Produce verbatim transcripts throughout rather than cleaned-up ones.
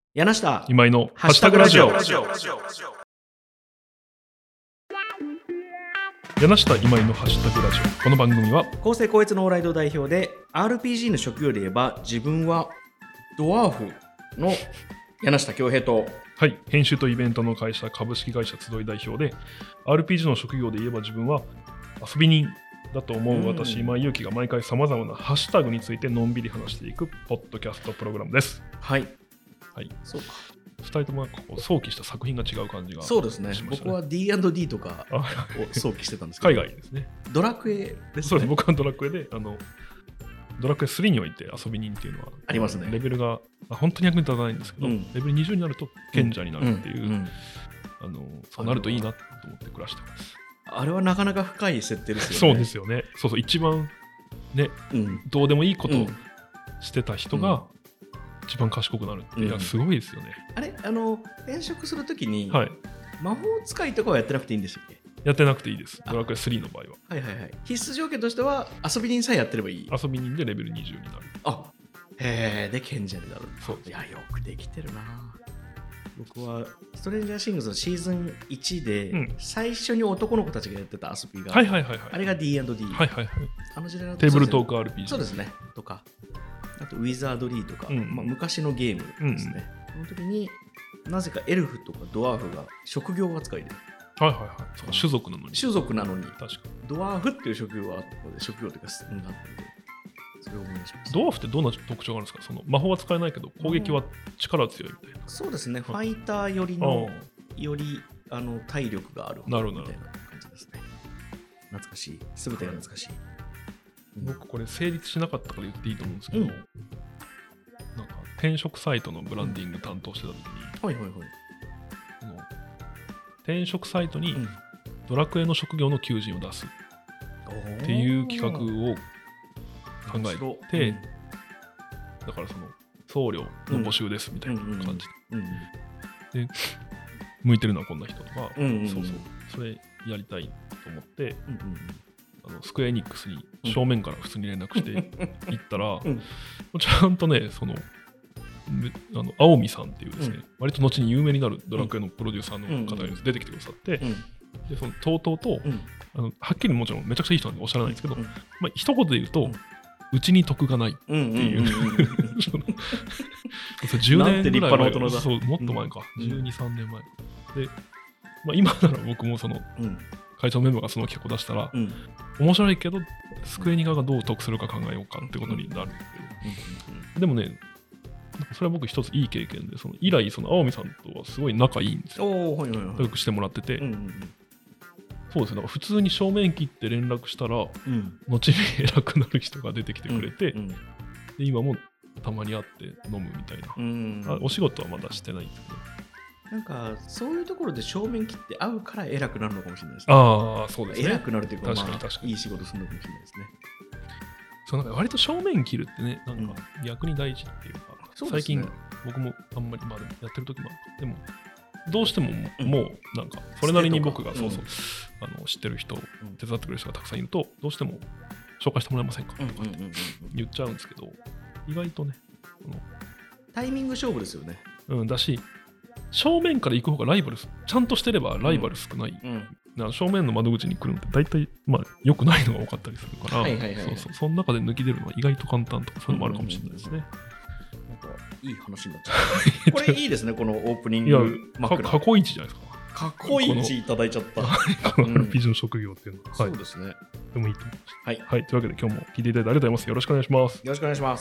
柳下今井のハッシュタグラジオ。 柳下今井のハッシュタグラジオ。この番組は公正高越のオーライド代表で アールピージー の職業で言えば自分はドワーフの柳下恭平と、 はい、編集とイベントの会社株式会社集い代表で アールピージー の職業で言えば自分は遊び人だと思う私、今井祐希が毎回さまざまなハッシュタグについてのんびり話していくポッドキャストプログラムです。 はい、 はい、 そうか。 ふたりともここ想起した作品が違う感じがしましたね。 そうですね。僕は ディーアンドディー とかを想起してたんですけど海外ですね。 ドラクエですね。 そうです。僕はドラクエであのドラクエスリーにおいて遊び人っていうのはありますね。 レベルが本当に役に立たないんですけど、うん、レベルにじゅうになると賢者になるっていう、うんうん、あのそうなるといいなと思って暮らしてます。 あれはなかなか深い設定ですよね。 そうですよね。そうそう、一番ね、うん、どうでもいいことをしてた人が一番賢くなるって、うん、いやすごいですよね。 あれ、あの転職するときに、 はい、 魔法使いとかはやってなくていいんですよね。 やってなくていいです。ドラクエスリーの場合は。 はいはいはい。必須条件としては遊び人さえやってればいい。 遊び人でレベルにじゅうになる。 あ、へえ、で賢者になる。 そう。 いや、よくできてるな。僕はストレンジャーシングスのシーズンいちで、うん、最初に男の子たちがやってた遊びが、 はいはいはいはい、 あれが ディーアンドディー。 はいはいはい。 あの時代のテーブルトーク アールピージー。 そうですね。とか、あとウィザードリーとか、うんまあ、昔のゲームですね。うん、その時になぜかエルフとかドワーフが職業扱いで。 はいはいはい。そう種族なのに。 種族なのに。 確かに。 ドワーフっていう職業があったので、職業というか、うん、あったので、それを思い出しました。 ドワーフってどんな特徴があるんですか？その魔法は使えないけど、攻撃は力強いみたいな。 そうですね。ファイターよりの、よりあの体力があるみたいな感じですね。懐かしい。すべてが懐かしい。 うん、僕これ成立しなかったから言っていいと思うんですけど、うん、なんか転職サイトのブランディング担当してた時に、 はいはいはい。 転職サイトにドラクエの職業の求人を出すっていう企画を考えて、うん、だからその送料の募集ですみたいな感じで、で向いてるのはこんな人とか、うんうんうん、そうそうそれやりたいと思って、うんうん、あのスクエアエニックスに正面から普通に連絡していったら、うん、ちゃんとねそのあの青海さんっていうですね、うん、割と後に有名になるドラクエのプロデューサーの方が出てきてくださって、うん、でそのとうとうと、うん、あのはっきりもちろんめちゃくちゃいい人なんでおっしゃらないんですけど、うんまあ、一言で言うと、うん、うちに得がないっていうじゅうねんぐらい前、そうもっと前か、うん、じゅうに、さんねんまえで、まあ、今なら僕もその、うん、会長メンバーがその企画を出したら、うん、面白いけどスクエニ側がどう得するか考えようかってことになるんですけど、うん、でもねそれは僕一ついい経験で、その以来その青海さんとはすごい仲いいんですよ。おー、はいはいはい、仲良くしてもらってて、うんうんうん、そうですね。だから普通に正面切って連絡したら、うん、後に偉くなる人が出てきてくれて、うんうん、で今もたまに会って飲むみたいな、うんうん、あお仕事はまだしてないんですけど。 なんかそういうところで正面切って会うから偉くなるのかもしれないですね。 ああ、そうですね。 偉くなるというか、確かに確かに、まあ、いい仕事するのかもしれないですね。 そうなんか割と正面切るってね、なんか逆に大事っていうか、うん、最近僕もあんまりまあでもやってる時もあるか、でもどうしてももうなんかそれなりに僕がそうそう、うん、あの知ってる人、手伝ってくれる人がたくさんいると、どうしても紹介してもらえませんかとか言っちゃうんですけど、意外とねタイミング勝負ですよね。 うんだし、正面から行く方がライバルちゃんとしてればライバル少ない、うんうん、正面の窓口に来るのって大体まあ良くないのが多かったりするから、はいはいはいはい、そうそう、その中で抜き出るのは意外と簡単とかそういうのもあるかもしれないですね。うんうんうん、 なんかいい話になっちゃったこれいいですね、このオープニング枕。 過去一じゃないですか。 過去一いただいちゃった。 この アールピージー の職業っていうのは、 うん、はい、そうですね。 でもいいと思います。 はい、 はい、というわけで今日も聞いていただいてありがとうございます。よろしくお願いします。 よろしくお願いします。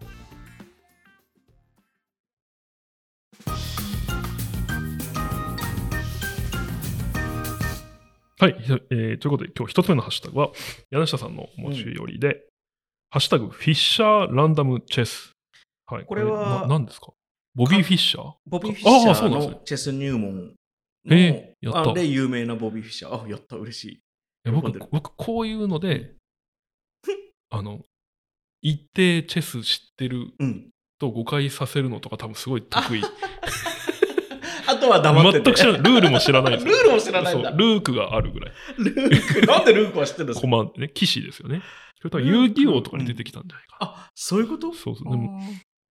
はい、えー、ということで今日一つ目のハッシュタグは柳下さんの持ち寄りで、うん、ハッシュタグフィッシャーランダムチェス。はい、 これは何ですか？ボビー・フィッシャー？ ボビー・フィッシャーのチェス入門の、 えー、やったで有名なボビー・フィッシャー。あ、やった、嬉しい。いや 僕, 僕こういうのであの一定チェス知ってると誤解させるのとか多分すごい得意。 あとは黙ってて。 全く知らない。ルールも知らないです。 ルールも知らないんだ。 ルークがあるぐらい。 ルークなんでルークは知ってるんですか？ コマンね、騎士ですよね。それとは遊戯王とかに出てきたんじゃないかな。 あ、そういうこと？ そうそう。でも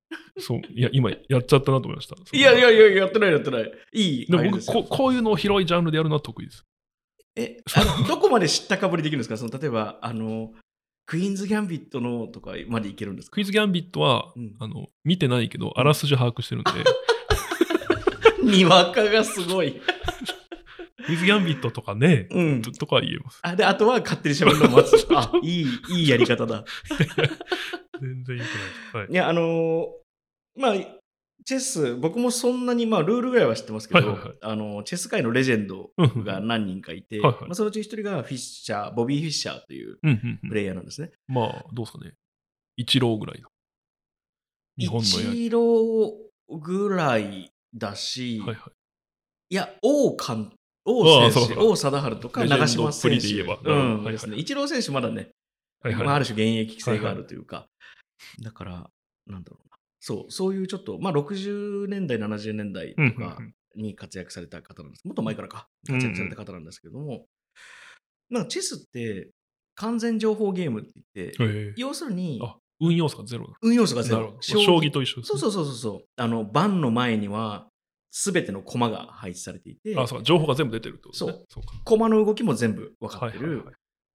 そう、いや、今やっちゃったなと思いました。 いやいやいや、やってないやってない。いい。 でも僕こ、こういうのを広いジャンルでやるのは得意です。 え、あのどこまで知ったかぶりできるんですか？その例えば、あの、クイーンズ・ギャンビットのとかまでいけるんですか？ クイーンズ・ギャンビットは、うん、あの見てないけど、あらすじ把握してるんで。 にわかがすごい。 クイーンズ・ギャンビットとかね、うん、とかは言えます。 あ、で、あとは勝手に喋るのを待つ。あ、いい、いいやり方だ。 全然いいと思います。はい、 いや、あのー、まあ、チェス、僕もそんなに、まあ、ルールぐらいは知ってますけど、はいはいはい、あのチェス界のレジェンドが何人かいて、はいはい、まあ、そのうち一人がフィッシャー、ボビー・フィッシャーというプレイヤーなんですね。 うんうんうん、まあ、どうですかね。イチローぐらいの。 日本のやイチローぐらいだし、はいはい、いや、王監王選手、王貞治とか長嶋選手、で言えば、うんですね、イチロー選手まだね、はいはい、まあ、ある種現役性があるというか、はいはい、だから、なんだろうな、そう、そういうちょっと、まあ、ろくじゅうねんだい、ななじゅうねんだいとかに活躍された方なんです。もっと前からか、活躍された方なんですけども、うんうん、なんかチェスって完全情報ゲームって言って、要するに、 運要素がゼロだ。 運要素がゼロ。 将棋と一緒です、ね。 そうそうそうそう。あの、盤の前には、すべての駒が配置されていて。 あ、そうか。情報が全部出てるってことですね。 そう。駒の動きも全部分かってる。はいはいはい、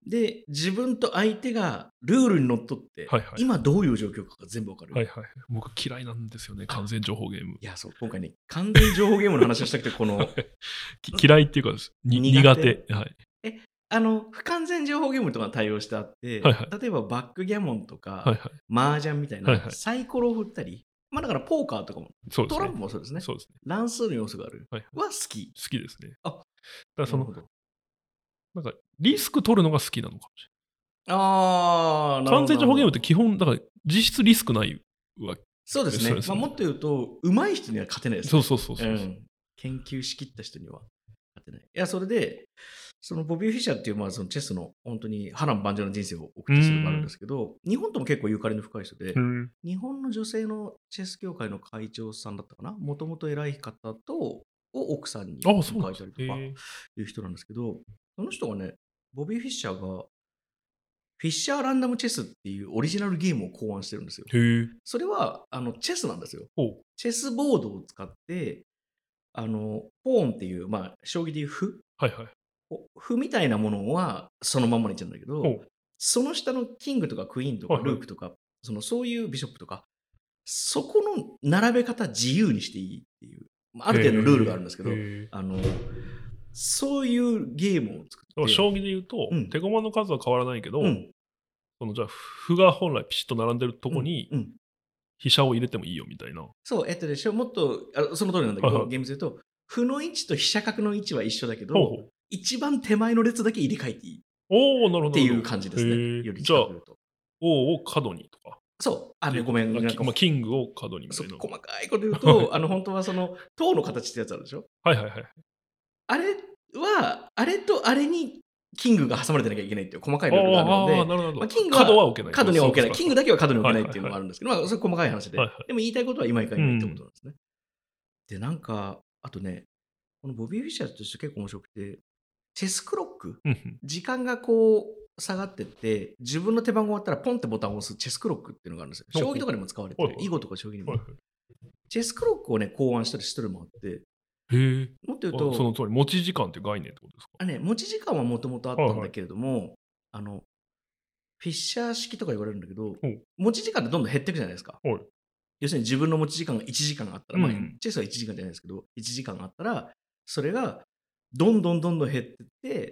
で、自分と相手がルールにのっとって、はいはい、今どういう状況かが全部分かる。 はいはい。僕嫌いなんですよね。完全情報ゲーム。 いや、そう。今回ね、完全情報ゲームの話をしたくて、この。 嫌いっていうかです。苦手。苦手。はい。 え、あの、不完全情報ゲームとか対応してあって、はいはい、例えばバックギャモンとか、はいはい、麻雀みたいな、はいはい、サイコロを振ったり、まあだからポーカーとかも、そうですね、トランプもそうですね。そうですね。乱数の要素がある。はいはい、は好き。 好きですね。あ、だからその、なんかリスク取るのが好きなのかもしれない。ああ、なるほど。完全情報ゲームって基本、だから実質リスクないわけ。 そうですね。まあ、もっと言うと、上手い人には勝てないですね。 そうそうそうそう、うん。 研究しきった人には勝てない。いや、それで、そのボビー・フィッシャーっていう、まあ、そのチェスの本当に波乱万丈な人生を送った人でもあるんですけど、日本とも結構ゆかりの深い人で、日本の女性のチェス協会の会長さんだったかな、もともと偉い方とを奥さんに迎えたりとかいう人なんですけど、その人がね、ボビー・フィッシャーがフィッシャーランダムチェスっていうオリジナルゲームを考案してるんですよ。それはあのチェスなんですよ。チェスボードを使って、あのポーンっていう、まあ、将棋でいう歩、はいはい、歩みたいなものはそのまんまにいっちゃうんだけど、その下のキングとかクイーンとかルークとか、はいはい、そのそういうビショップとか、そこの並べ方自由にしていいっていう、ある程度のルールがあるんですけど、あのそういうゲームを作って。 将棋で言うと、うん、手駒の数は変わらないけど、うん、そのじゃあ歩が本来ピシッと並んでるとこに、うんうん、飛車を入れてもいいよみたいな。 そう、えっとでしょ、もっとあその通りなんだけど、はいはい、ゲームで言うと、歩の位置と飛車角の位置は一緒だけど、ほうほう、一番手前の列だけ入れ替えていい。 おお、なるほど。 っていう感じですね。よりじゃあ、王を角にとか。 そう。あの、ごめん。 なんかまあ、キングを角にみたいな。細かいこと言うと、あの、本当はその、塔の形ってやつあるでしょ。 はいはいはい。 あれは、あれとあれにキングが挟まれてなきゃいけないっていう細かいルールがあるので、 なるほど、 まあ、キングは角は置けない。 角には置けない。キングだけは角に置けないっていうのがあるんですけど、まあ、それ細かい話で。はいはい、でも言いたいことは今以下にないってことなんですね。うん、で、なんか、あとね、このボビー・フィッシャーとして結構面白くて、チェスクロック、時間がこう下がってって、自分の手番が終わったらポンってボタンを押すチェスクロックっていうのがあるんですよ。将棋とかにも使われてる。囲碁とか将棋にも。チェスクロックをね、考案したりしてるのもあって、 へえ。 もっと言うと、 その通り、持ち時間って概念ってことですか？ あ、ね、持ち時間はもともとあったんだけれども、はいはい、あの、フィッシャー式とか言われるんだけど、持ち時間ってどんどん減っていくじゃないですか。はい、要するに自分の持ち時間がいちじかんあったら、うん、まあ、チェスはいちじかんじゃないですけど、いちじかんあったら、それがどんどんどんどん減ってって、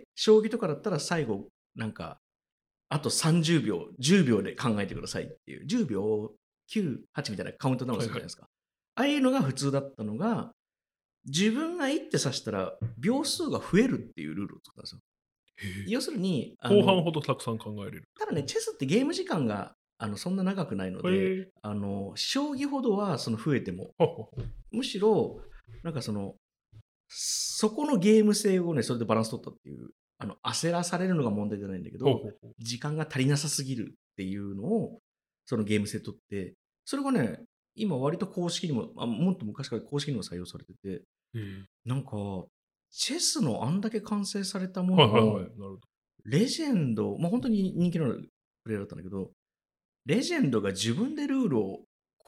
将棋とかだったら最後、なんか、あとさんじゅうびょう、じゅうびょうで考えてくださいっていう、じゅうびょう、きゅう、はちみたいなカウントダウンするじゃないですか。はいはい、ああいうのが普通だったのが、自分が一手指したら秒数が増えるっていうルールを作ったんですよ。要するに、 後半ほどたくさん考えれる。 ただね、チェスってゲーム時間があのそんな長くないので、あの将棋ほどはその増えても、むしろ、なんかその、そこのゲーム性をね、それでバランス取ったっていう、あの焦らされるのが問題じゃないんだけど、時間が足りなさすぎるっていうのを、そのゲーム性取って、それがね、今割と公式にも、あもっと昔から公式にも採用されてて、なんか、チェスのあんだけ完成されたものを、レジェンド、まあ本当に人気のあるプレイヤーだったんだけど、レジェンドが自分でルールを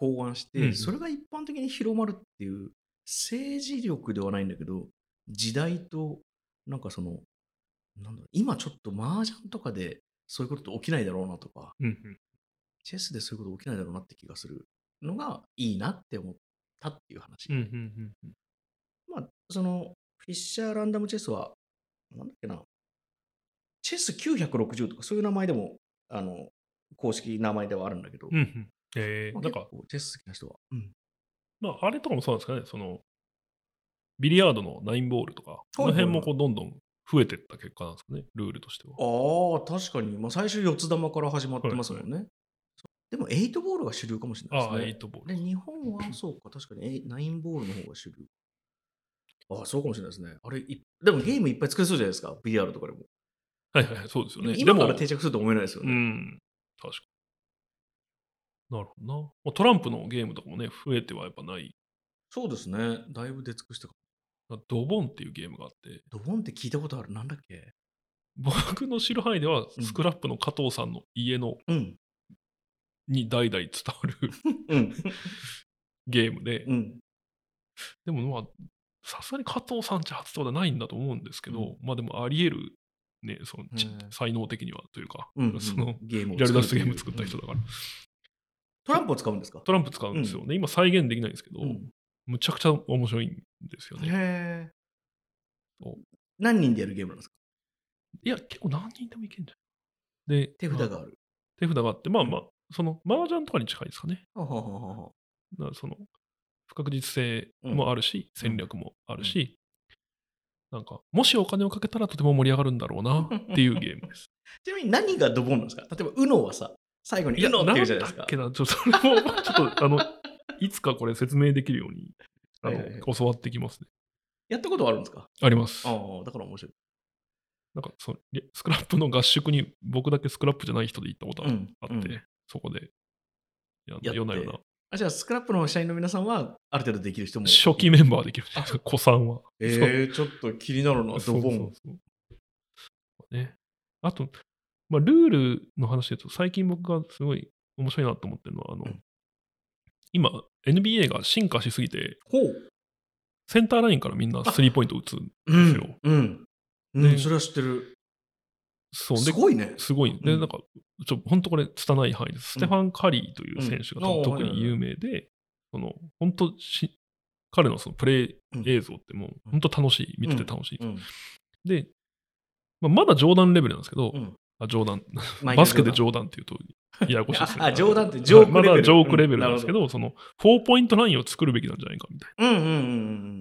考案して、 うんうん、 それが一般的に広まるっていう政治力ではないんだけど、時代となんかそのなんだろう、今ちょっと麻雀とかでそういうことって起きないだろうなとか、 うんうん、 チェスでそういうこと起きないだろうなって気がするのがいいなって思ったっていう話。 うんうんうんうん、 まあ、そのフィッシャーランダムチェスは、なんだっけな、チェスきゅうひゃくろくじゅうとかそういう名前でも、あの、公式名前ではあるんだけど、 うんうん、えまあ、 ー、なんか、 結構チェス好きな人は、うん。 まあ、あれとかもそうなんですかね、その、ビリヤードのナインボールとか、あの辺もはいはいはい。 こうどんどん増えていった結果なんですかね、ルールとしては。 ああ、確かに。まあ、最初四つ玉から始まってはいはい。 ますもんね。でも、エイトボールが主流かもしれないですああ、 ね。 エイトボールで、 か。 日本は、そうか、確かに、えナインボールの方が主流。ああ、そうかもしれないですね。あれ、いでもゲームいっぱい作れそうじゃないですか、ビリヤードとかでも。 はいはいはい、そうですよでもね。でも、 今から定着すると思えないですようね。 ん、確かに。なるほどな。まあ、トランプのゲームとかもね、増えてはやっぱない。 そうですね。だいぶ出尽くしてか。 ドボンっていうゲームがあって、 ドボンって聞いたことある。なんだっけ。 僕の知る範囲では、 うん。 スクラップの加藤さんの家のうん。 に代々伝わるうん。 ゲームで、 うん。 でもまあ、さすがに加藤さんち初ってことはないんだと思うんですけうん。 ど、まあでもあり得る、ね、そのちへえ。 才能的にはというか、 うんうそのん。ゲームをリアル作るという。 脱出ゲーム作っうん。 た人だから、 トランプを使うんですか？ トランプ使うんですよ。 うん。 で、今再現できないんですけど、 うん。 むちゃくちゃ面白いんですよへね。 え。 そう何人でやるゲームなんですか？ いや、結構何人でもいけんじゃん。で、あの、 手札がある。 手札があって、まあうん。 まあ、その、麻雀とかに近いですかね。 ははははは。 だからその、不確実性うん。 もあるし、 うん。 戦略もあるうん。 し、なんか、もしお金をかけたらとても盛り上がるんだろうなっていうゲームです。 ちなみに何がドボンなんですか？例えば、ウノはさ、最後にいや、 ウノって言うじなんゃないですか。 だっけな、ちょっとそれも、ちょっと、あの、いつかこれ説明できるように、あの、 はいはいはい。 教わってきますね。 やったことはあるんですか？ あります。 ああ、だから面白い。 なんか、その、レスクラップの合宿に僕だけスクラップじゃない人で行ったことうん、うん。 あって、そこで、いや、 やって。 夜な夜な、 あ、じゃあ、スクラップの社員の皆さんは、ある程度できる人も初期いる。 メンバーできるじゃないですあ、 か、古参は。そう。 ええ、ちょっと気になるな、ドそうボン。 そうそう。ね。あと、まあ、ルールの話で言うと、最近僕がすごい面白いなと思ってるのは、あの、 うん。 今、エヌビーエー が進化しすぎて、 ほう。 センターラインからみんなスリーあ、 ポイント打つんですよ。 うん、うん。うん、 で、 それは知ってる。 そう、で、 すごいね。 すごい。で、なんうん、 か、ちょ、ほんとこれ、拙い範囲です。スうん、 テファン・カリーといううん。 選手がああ、 多分特に有はいはいはい。 名で、その、ほんとし彼のそのプレイうん、 映像ってもううん、 ほんと楽しい。見ててうん、 楽しいんです。 うん、 で、ま、まだ冗談レベルなんですけど、 うん。 あ、冗談。 マイケル・バスケでジョーダン。 冗談っていうとややこしいですあ、 ね。 あ、 あの、 冗談ってジはい、 ョークまだジレベル。うん、 ョークレベルなるほど。 なんですけど、その、フォーポイントラインを作るべきなんじゃないかみたいな。 うんうんうんうんうん。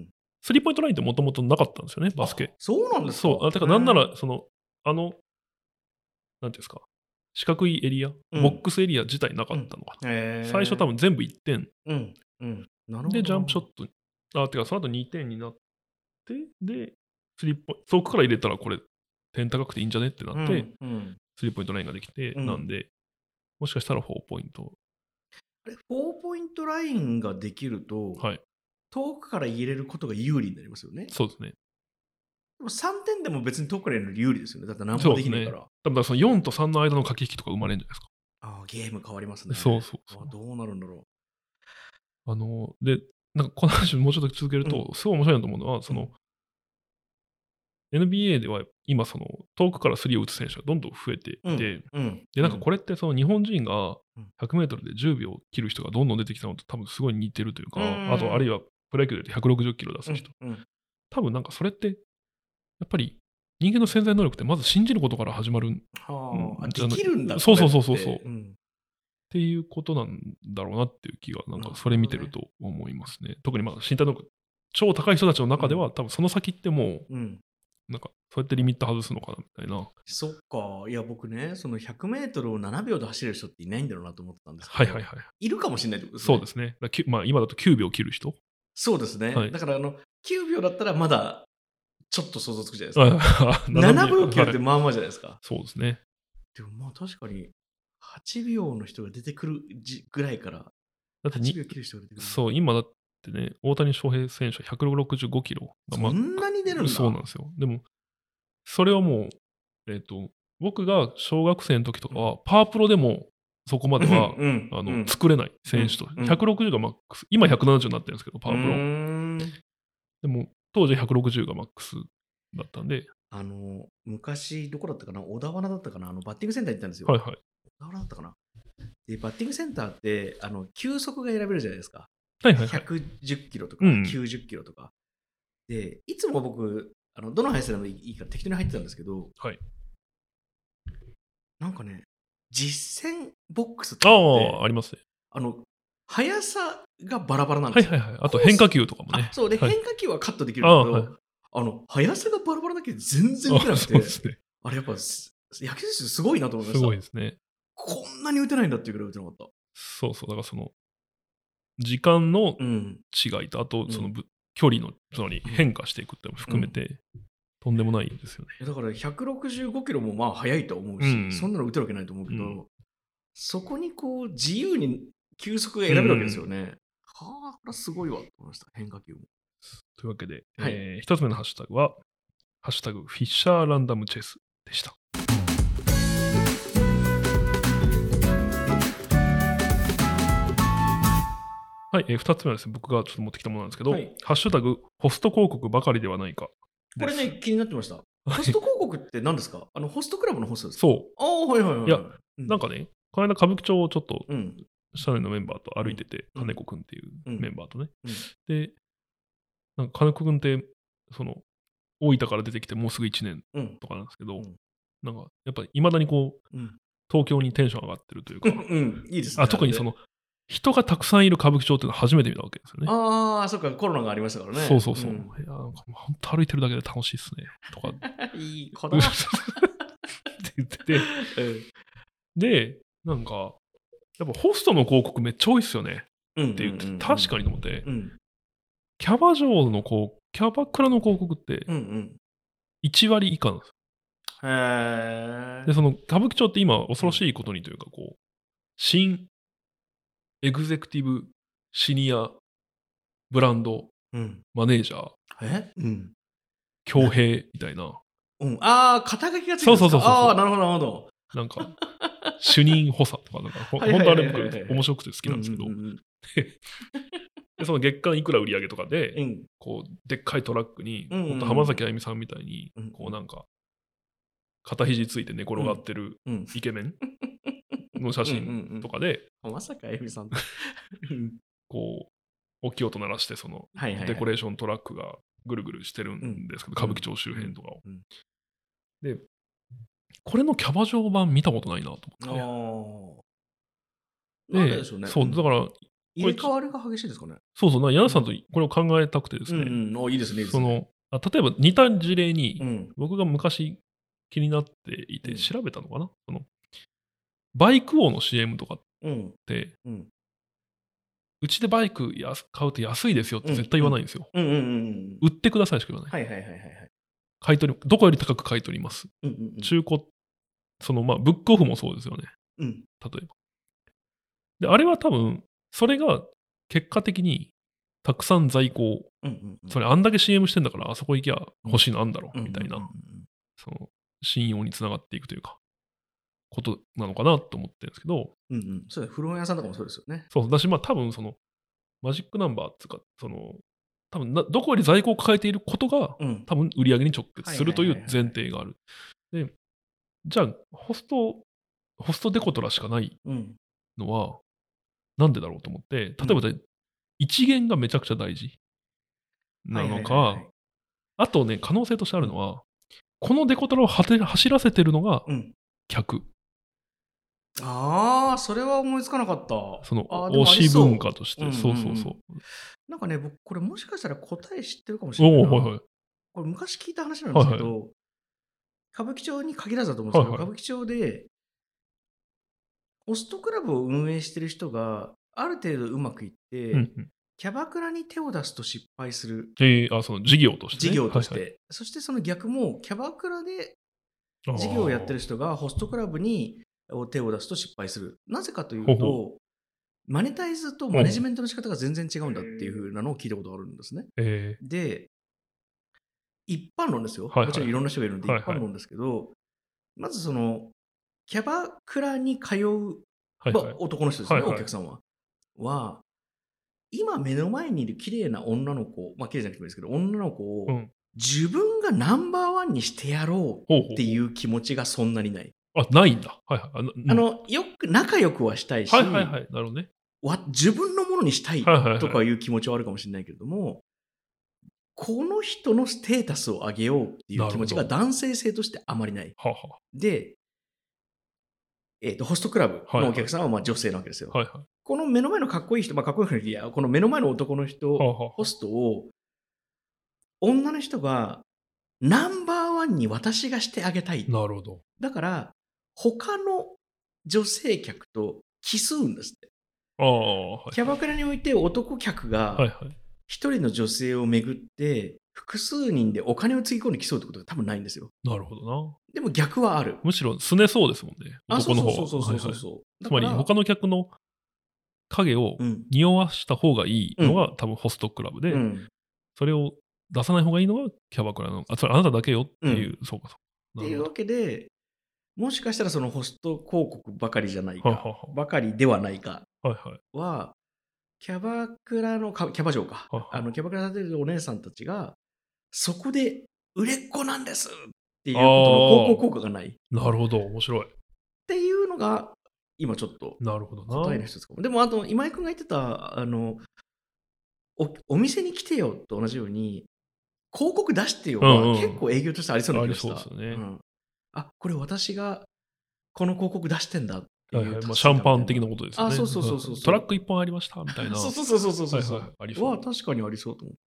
スリーポイントラインってもともとなかったんですよね、バスあ、 ケ。 そうなんですか。 そう、あ、てかへなんなら、 え。 その、あの、なんていうんですか、四角いエリア、 うん、 ボックスエリア自体なかうん。 ったのかな。最初多へえ。 分全部いってん。 うん、うん。なるほで、ジャどなるほど。 ンプショットあ、てかその後にてんになって、で、スリーポイント遠くから入れたらこれ、点高くていいんじゃねってなって、 うん、うん、 スリーポイントラインができて、 うん。 なんで、もしかしたらフォーポイント。 あれ、フォーポイントラインができると、 はい、 遠くから入れることが有利になりますよね。 そうですね。 でもさんてんでも別に遠くから入れるの有利ですよね。だって何もそうですね。 できねえから。 多分そのよんとさんの間の駆け引きとか生まれるんじゃないですか。 ああ、ゲーム変わりますで、 ね。 そうそうそあ、 う。 どうなるんだろあの、で、なんかこの話もうちょっと続けるう。うん、 と、すごい面白いなと思うのは、そのうん、 エヌビーエー では今その遠くからスリーを打つ選手がどんどん増えてうん、 いて、 うん、 で、なんかうん、 これってその日本人がうん。 ひゃくメートルでじゅうびょう切る人がどんどん出てきたのと多分すごい似てるといううーか、あとあるいん、 はプロ野球でひゃくろくじゅっキロ出すうん、 人。 うん。 多分なんかそれって、やっぱり人間の潜在能力ってまず信じることから始まるんはあ、あ、でじゃないきるんだ、 そうそうこれっそうそうそう。って。うん。 ていうことなんだろうなっていう気が、なんなかそれるほどね。 見てると思いますね。特にまあ身体能力超高い人たちのうん、 中では、多分その先ってもう、 うん。 なんかそうやってリミット外すのかなみたいな。 そっか。いや、僕ね、そのひゃくメートルをななびょうで走れる人っていないんだろうなと思ってたんですけど、 はいはいはい。 いるかもしれないってことですね。 そうですね。だきゅまあ、今だときゅうびょう切る人。 そうですね。 はい。 だから、あの、きゅうびょうだったらまだちょっと想像つくじゃないですか。 あ7 7 秒、 秒切るっはい。 てまあまあじゃないですか。 そうですね。 でもまあ確かに、はちびょうの人が出てくるじぐらいから、8 だってに秒切る人が出てくる。 そう、今だってね、大谷翔平選手はひゃくろくじゅうごキロがそマッんなに出るクんだ。 そうなんですよ。でも、それはもう、えっと、僕が小学生の時とかうん。 は、パワープロでもそこまでは、 うん、 あの、 うん、 作れない選手と、 うん、 ひゃくろくじゅうがマックス、今ひゃくななじゅうになってるんですけど、パワープロ。 うーんでも、当時ひゃくろくじゅうがマックスだったんで、 あの、昔、どこだったかな、小田原だったかな、あのバッティングセンターに行ったんですよ。 はいはい。 小田原だったかな。で、バッティングセンターって、あの、球速が選べるじゃないですか。 はいはいはい。 ひゃくじゅっキロとかうんきゅうじゅっキロとか。で、いつも僕、あのどの配線でもいいから適当に入ってたんですけど、 はい。 なんかね、実践ボックスってああって、 あ、ありますね。 あの、速さがバラバラなんですよ。 はいはいはい。あと変化球とかもね。 あ、そうで、 はい、 変化球はカットできるああ、 んだけど、 はい。 あの、速さがバラバラだけど全然打てああ、 なくて、 そうですね。 あれやっぱ、野球選手すごいなと思いますした。 ごいですね。 こんなに打てないんだっていうぐらい打てなかった。 そうそう。だからその、時間のうん。 違いと、あとその、 うん、 距離の、つまりうん、 変化していくっていうのも含めて、とんでもないんですよね。 だからひゃくろくじゅうごキロもまあ速いと思うし、 うん。 そんなの打てるわけないと思うけど、 うん、 そこにこう自由に球速が選べるわけですよね。はあ、これはすごいわと思いました、変化球も。 というわけで、 はい。 えー、一つ目のハッシュタグは、ハッシュタグフィッシャーランダムチェスでした。はい、えー、ふたつめはですね、僕がちょっと持ってきたものなんですけど、はい、ハッシュタグホスト広告ばかりではないか。 これね、気になってました。ホスト広告って何ですか？あのホストクラブのホストですか？ そう。 ああ、はいはいはい。 いや、うん、なんかね、この間歌舞伎町をちょっと、社内のメンバーと歩いてて、 うん、 金子くんっていうメンバーとね。 うん、 で、なんか金子くんって、その、大分から出てきてもうすぐいちねんとかなんですけど、うん、なんかやっぱりいまだにこう、うん、東京にテンション上がってるというか、 うん、いいですね。 あ、特にその、人がたくさんいる歌舞伎町っていうのは初めて見たわけですよね。 ああ、そっか、コロナがありましたからね。 そうそうそう。うん、いや、なんか本当歩いてるだけで楽しいですね。とか。 いい子だな。って言ってて、で、なんか、やっぱホストの広告めっちゃ多いっすよね。って言って、確かにと思って、うん、キャバ嬢のこう、キャバクラの広告っていちわり以下なんですよ。 へー。 で、その歌舞伎町って今恐ろしいことにというか、こう、新エグゼクティブシニアブランドマネージャー、 え、うん、 恭平みたいな。 うん、ああ、肩書きがついてるんですか？ そうそうそうそう。 ああ、なるほど、なるほど。 なんか、主任補佐とか、なんか、ほんとあれ僕、面白くて好きなんですけど、でその月間いくら売り上げとかで、うん、こう、でっかいトラックに、うんうん、ほんと浜崎あゆみさんみたいに、うん、こうなんか、肩肘ついて寝転がってるイケメンの写真とかで、 浜崎あゆみさんこう、大きい音鳴らして、その、デコレーショントラックがぐるぐるしてるんですけど、歌舞伎町周辺とかを。で、これのキャバ嬢版見たことないなと思って。 なんででしょうね。 そう、だから、 入れ替わりが激しいですかね。 そうそう、柳さんとこれを考えたくてですね。 うんうん、いいですね、 その、あ、例えば似た事例に、僕が昔気になっていて調べたのかな、そのバイク王の シーエム とかって、うちでバイク買うと安いですよって絶対言わないんですよ。売ってくださいしか言わない。はいはいはいはい。買い取り、どこより高く買い取ります。中古、そのまあブックオフもそうですよね。例えば。で、あれは多分、それが結果的にたくさん在庫を、それあんだけ シーエム してんだから、あそこ行きゃ欲しいのあんだろ、みたいな、その信用につながっていくというか、ことなのかなと思ってるんですけど、 うんうん、そう古本屋さんとかもそうですよね。 そうだし、まあ多分その、マジックナンバーっていうか、その、多分などこより在庫を抱えていることが、うん、多分売り上げに直結するという前提がある。で、じゃあ、ホスト、ホストデコトラしかないのは、うん、なんでだろうと思って、例えば、うん、一元がめちゃくちゃ大事なのか、あとね、可能性としてあるのは、うん、このデコトラを走らせてるのが客。うん、 ああ、それは思いつかなかった。 その推し文化として、そうそうそう。 なんかね、僕、これもしかしたら答え知ってるかもしれないな。はいはい、これ昔聞いた話なんですけど、はいはい、歌舞伎町に限らずだと思うんですけど、はいはい、歌舞伎町で、ホストクラブを運営してる人がある程度うまくいって、うんうん、キャバクラに手を出すと失敗する。 えー、あ、その事業として、ね。 事業として、はいはい。そしてその逆も、キャバクラで事業をやってる人がホストクラブに手を出すと失敗する。なぜかというと、ほうほう、マネタイズとマネジメントの仕方が全然違うんだっていう風なのを聞いたことがあるんですね。えー、で、一般論ですよ。はいはい、もちろんいろんな人がいるので一般論ですけど、はいはい、まずその、キャバクラに通うはいはい、 まあ、男の人ですね、 はいはい、 お客さんは。は、今目の前にいる綺麗な女の子、まあ綺麗じゃなくてもいいですけど、女の子を自分がナンバーワンにしてやろうっていう気持ちがそんなにない。 ほうほうほう、あ、ないんだ。はいはい。あの、うん、 あのよく仲良くはしたいし、 はいはいはい、なるほどね。 わ自分のものにしたいとかいう気持ちはあるかもしれないけれども、はいはいはい、この人のステータスを上げようっていう気持ちが男性性としてあまりない。 ははで、えーと、ホストクラブのお客さんはまあ女性なわけですよ。はいはい、この目の前のかっこいい人、まあ、かっこいい人いや、この目の前の男の人、はははホストを女の人がナンバーワンに私がしてあげたい。 なるほど。 だから他の女性客と競うんですって。 あ、はいはい、 キャバクラにおいて男客が一人の女性をめぐって複数人でお金をつぎ込んで競うってことが多分ないんですよ。 なるほどな。 でも逆はある。 むしろ拗ねそうですもんね、男の方は。 そうそうそうそうそう。 つまり他の客の影を匂わした方がいいのが、うん、多分ホストクラブで、うん、それを出さない方がいいのがキャバクラの、あ、それあなただけよっていう、うん、そうかそう。 っていうわけで、もしかしたらそのホスト広告ばかりじゃないか、はははばかりではないかは、はいはい、キャバクラの、キャバ嬢か、ははあのキャバクラやってるお姉さんたちが、そこで売れっ子なんですっていうことの広告効果がない。 なるほど、面白い。 っていうのが、今ちょっと答えの一つかも。でも、あと、今井君が言ってた、あの、お、お店に来てよと同じように、広告出してよは結構営業としてありそうな気がした。うんうん、ありそうですよね。うん、あ、これ私がこの広告出してんだっていう、はいはい、 まあ、シャンパン的なことですよね。 あ、そうそうそうそう。 トラックいっぽんありましたみたいな。 そうそうそうそうそうそう。はいはい、 ありそう。 は確かにありそうと思った。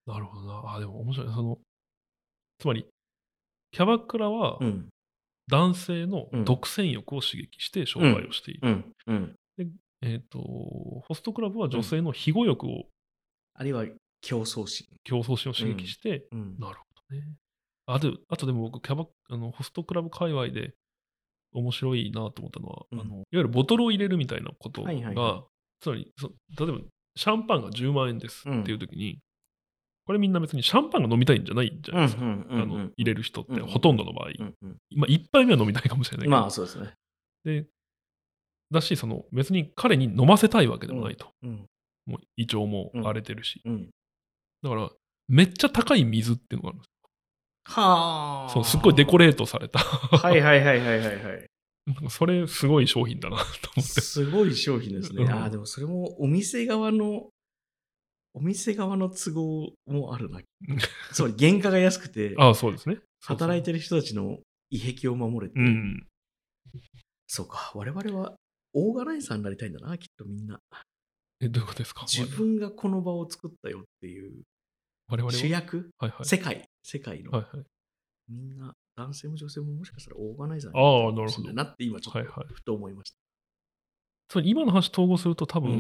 なるほどな。あ、でも面白い。その、つまり、キャバクラは、男性の独占欲を刺激して商売をしている。うんうんうん、で、えっと、ホストクラブは女性の庇護欲を、うん、 あるいは競争心。 競争心を刺激して、うんうん、なるほどね。あと、あとでも僕、キャバ、あの、ホストクラブ界隈で面白いなと思ったのは、うん、あの、いわゆるボトルを入れるみたいなことが、はいはいはい、つまりそ、例えば、シャンパンがじゅうまんえんですっていう時に、うん、これみんな別にシャンパンが飲みたいんじゃないじゃないですか。あの、入れる人ってほとんどの場合。うんうん、まあ、一杯目は飲みたいかもしれないけど。 まあ、そうですね。 で、だし、その、別に彼に飲ませたいわけでもないと。うんうん、もう胃腸も荒れてるし。うんうん、だから、めっちゃ高い水っていうのがあるんですよ。はあ。そう、すっごいデコレートされた。 はいはいはいはいはいはい。 それ、すごい商品だなと思って。 すごい商品ですね。うん、ああ、でもそれもお店側の、お店側の都合もあるな。つまり原価が安くて、 ああ、そうですね。 働いてる人たちの胃壁を守れて、うん、そうか、我々はオーガナイザーになりたいんだな、きっとみんな。 え、どういうことですか？ 自分がこの場を作ったよっていう、 我々は主役、 はいはい、 世界、世界の、はいはい、みんな、男性も女性ももしかしたらオーガナイザーになるかもしれないなって今ちょっとふと思いました。 つまり今の話統合すると多分、うん、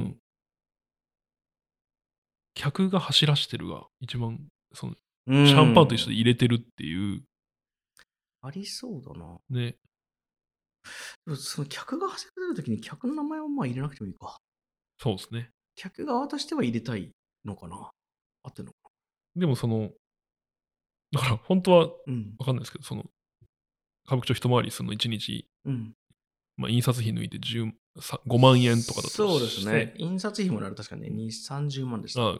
客が走らしてるが一番そのシャンパンと一緒で入れてるっていう。 ありそうだな。 ね。 その客が走らせるときに客の名前はまあ入れなくてもいいか。 そうですね。 客側としては入れたいのかな。あってんのかな。でもその、だから本当は分かんないですけど、うん、その歌舞伎町一回りするのいちにち、うん、まあ、印刷費抜いてごまんえんとかだとして。 そうですね。印刷費もなる確かににじゅう、さんじゅうまんでした。ああ、うん、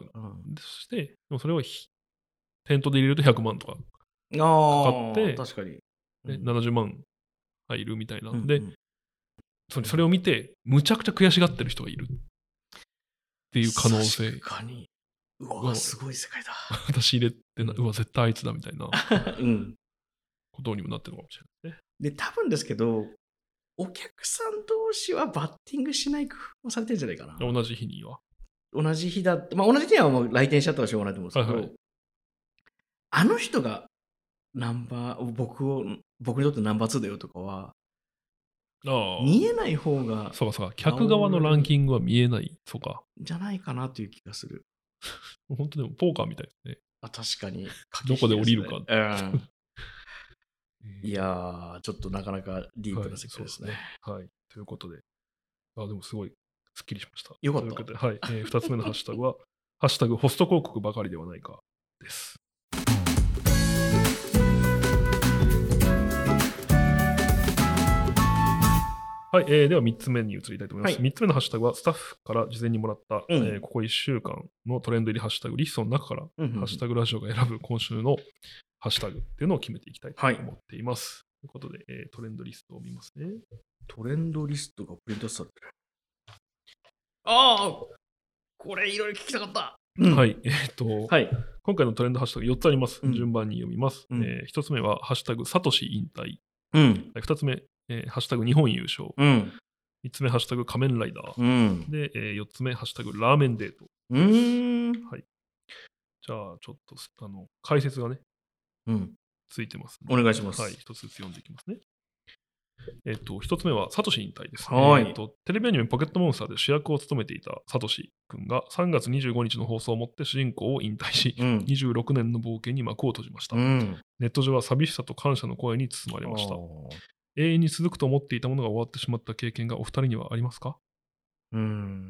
そして、でもそれを店頭で入れるとひゃくまんとかかかって、 確かに、 うん、ななじゅうまん入るみたいな。うんうん、で、それを見て、むちゃくちゃ悔しがってる人がいるっていう可能性。 確かに。うわ、すごい世界だ。 私入れてな、うわ、絶対あいつだみたいな、うん、ことにもなってるのかもしれないね。 で、多分ですけど、お客さん同士はバッティングしない工夫もされてるんじゃないかな。 同じ日には。 同じ日だ、まあ、同じ日にはもう来店しちゃったらしょうがないと思うんですけど、はいはい、あの人がナンバー、僕を、僕にとってナンバーツーだよとかは、あ見えない方が。 そうかそうか。客側のランキングは見えない。そうか。 じゃないかなという気がする。 本当でもポーカーみたいですね。 あ、確かに。 どこで降りるか。 うんいやー、ちょっとなかなかディープな世界ですね。 はい、はい。ということで、あ、でもすごいすっきりしました。 よかった。 ということで、はい。えー、ふたつめのハッシュタグは、ハッシュタグホスト広告ばかりではないかです。 はい、えー、ではみっつめに移りたいと思います。 はいみっつめのハッシュタグはスタッフから事前にもらった、 うんえーここいっしゅうかんのトレンド入りハッシュタグリストの中から、 うんうんうんハッシュタグラジオが選ぶ今週のハッシュタグっていうのを決めていきたいとはい思っています。ということで、えートレンドリストを見ますね。 トレンドリストがプリントされてる。ああ、これいろいろ聞きたかった。うんはい、えーっと、 はい。 今回のトレンドハッシュタグよっつあります。 うん順番に読みます。 うんえーひとつめは、ハッシュタグサトシ引退。 うん。 ふたつめ、えーハッシュタグ日本優勝。 うん。 みっつめ、ハッシュタグ仮面ライダー。 うん。 で、えーよっつめ、ハッシュタグラーメンデート。 うーん。 じゃあ、ちょっとあの解説がね、 うん。 ついてます、 お願いしますはい、一つずつ読んでいきますね。えっと、一つ目は、サトシ引退です。 はいえっと、テレビアニメポケットモンスターで主役を務めていたサトシ君がさんがつにじゅうごにちの放送をもって主人公を引退し、 うん。 にじゅうろくねんの冒険に幕を閉じました。 うん。 ネット上は寂しさと感謝の声に包まれました。永遠に続くと思っていたものが終わってしまった経験がお二人にはありますか？ うん。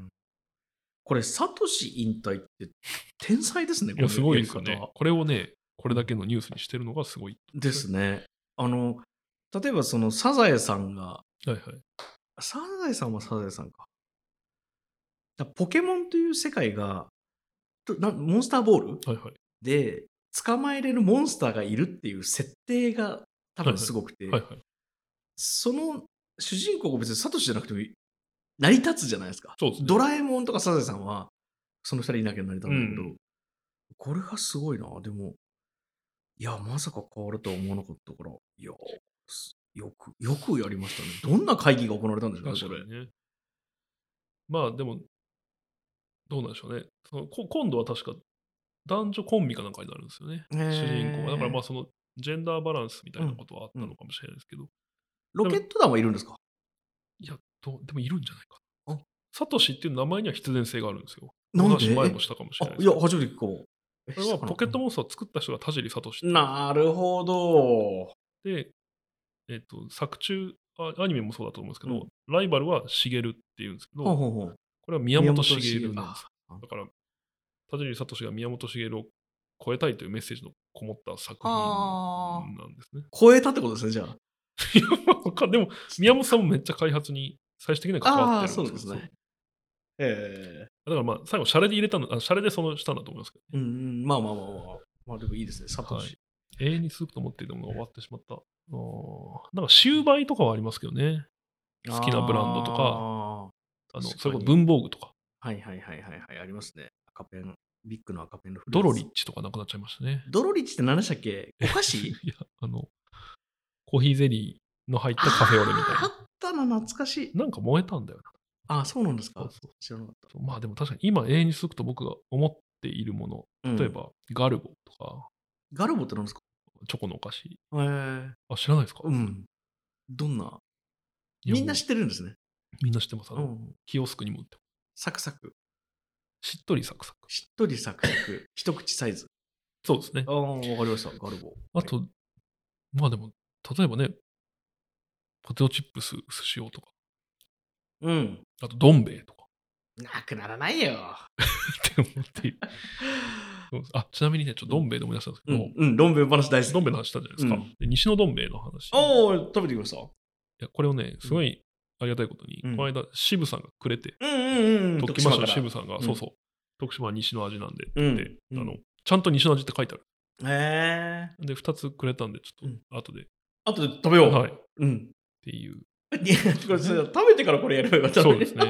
これ、サトシ引退って天才ですね、 いや、すごいですよねこのやり方。 これをね、これだけのニュースにしてるのがすごい。 ですね。あの、例えばそのサザエさんが、 はいはい。 サザエさんはサザエさんか。だポケモンという世界が、となモンスターボールはいはい。 で捕まえれるモンスターがいるっていう設定が多分すごくて、 はいはい。 その主人公が別にサトシじゃなくても成り立つじゃないですか。 そうですね。 ドラえもんとかサザエさんはその二人いなきゃ成り立たないけど、 うんこれがすごいな。でも、いや、まさか変わるとは思わなかったから、いや、すよく、よくやりましたね。どんな会議が行われたんですかね、これ。 確かにね。まあでも、どうなんでしょうね。そのこ今度は確か男女コンビかなんかになるんですよね。 へー主人公が。だからまあそのジェンダーバランスみたいなことはあったのかもしれないですけど。 ロケット団はいるんですか？ いや、どうでもいるんじゃないかあな。サトシっていう名前には必然性があるんですよ。 なんでこの話前もしたかもしれないあ、 ですけど。 いや、初めて聞こう。えこれはポケットもモンスターを作った人が田尻聡っていうなるほど。 で、えっと、作中あ、アニメもそうだと思うんですけど、 うんライバルは茂っていうんですけど、 ほうほうほう。 これは宮本茂宮本なんですよ。 あだから、田尻聡が宮本茂を超えたいというメッセージのこもった作あ品なんですね。 超えたってことですね、じゃあ。 いやわかんでも、宮本さんもめっちゃ開発に最終的には関わってるんですあーそうですねええだからまあ、最後、シャレで入れたの、あシャレでそのしたんだと思いますけど、ね。 うんうん、まあまあまあまあ。まあでもいいですね、サトシ。 はい永遠に続くと思っていたものが終わってしまった。あーなんか、終売とかはありますけどね。好きなブランドとか、 ああの確かにそれこそ文房具とか、 はいはいはいはいはい、ありますね。赤ペン、ビッグの赤ペンのフレーズドロリッチとかなくなっちゃいましたね。 ドロリッチって何でしたっけ？お菓子いや、あの、コーヒーゼリーの入ったカフェオレみたいあーあな。 ったな、懐かしい。 なんか燃えたんだよあ、そうなんですか？ そうそう知らなかっな。まあでも確かに今永遠に続くと僕が思っているもの、 た。うん例えばガルボとか、 ガルボって何ですか？ チョコのお菓子。 へえあ、知らないですか？ うん。どんな？ いやみんな知ってるんですね。 みんな知ってます。あの、 うん。 キオスクにも売ってます。 サクサク。 しっとりサクサク。 しっとりサクサク。一口サイズ。 そうですねあ。あ、わかりました。ガルボ。 あと、まあでも、例えばね、ポテトチップス、寿司用とか、 うん。 あと、どん兵衛とかなくならないよ。 って思っている。そうですあ、ちなみにね、ちょっとどん兵衛で思い出したんですけど、 うん。うん。どん兵衛話大好き。 どん兵衛の話したじゃないですか。 うんで西のどん兵衛の話。いおお、食べてきました。 やこれをね、すごいありがたいことに、 うんこの間、渋さんがくれて、 うんうんうん。 徳島市のから渋さんが、 うんそうそう、徳島は西の味なんでってうん言って、 うんあの、ちゃんと西の味って書いてある。 へえ。 で、ふたつくれたんで、ちょっうんと後で、 あとで食べよう。 はい、っうん。 ていう。 いや、これ食べてからこれやればよかったのにそうですね。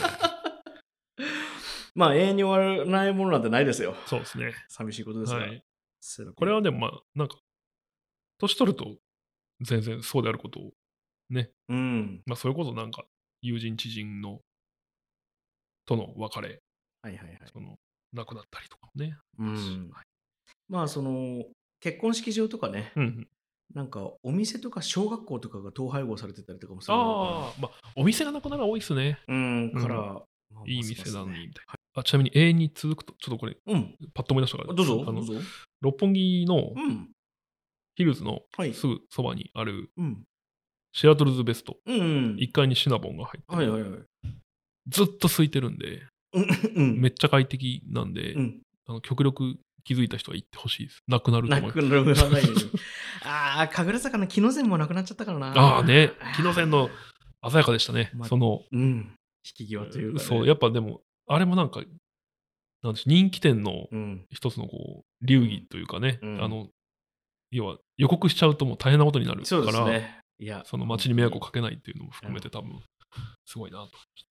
まあ、永遠に終わらないものなんてないですよ。 そうですね。 寂しいことですが。 はい。 セラピーこれはでもまあ、なんか、年取ると全然そうであることを、ね、 うん。 まあ、それこそなんか、友人、知人の、との別れ、 はいはいはい。 その、亡くなったりとかもね。 うんはいまあ、その、結婚式場とかね、 うんうん、 なんかお店とか小学校とかが統廃合されてたりとかもするのああ、まあ、お店がなくなるのは多いですね。 かなうん、 うんから、まあいいますますね店なのに、みたいな。あちなみに永遠に続くと、ちょっとこれ、 うん。 パッと思い出したから、 どうぞ、 あのどうぞ。 六本木のうん。 ヒルズのはい。 すぐそばにあるうん。 シアトルズベスト、 うんうん。 いっかいにシナボンが入ってる、 はいはいはい。 ずっと空いてるんで、 うん。 めっちゃ快適なんで、 うん。 あの極力気づいた人は行ってほしいです。なくなるとな思います。 くならないように。ああ、神楽坂の木の線もなくなっちゃったからな。 ああね、木の線の鮮やかでしたね。 まその、 うん、引き際というか、ね、 そう、やっぱでも、あれもなんか、なんでしょう、人気店のうん一つのこう、流儀というかね、 うんあの、要は予告しちゃうともう大変なことになるそうから、 ですね。いや、 その街に迷惑をかけないっていうのも含めて多分、すごいなと思いました。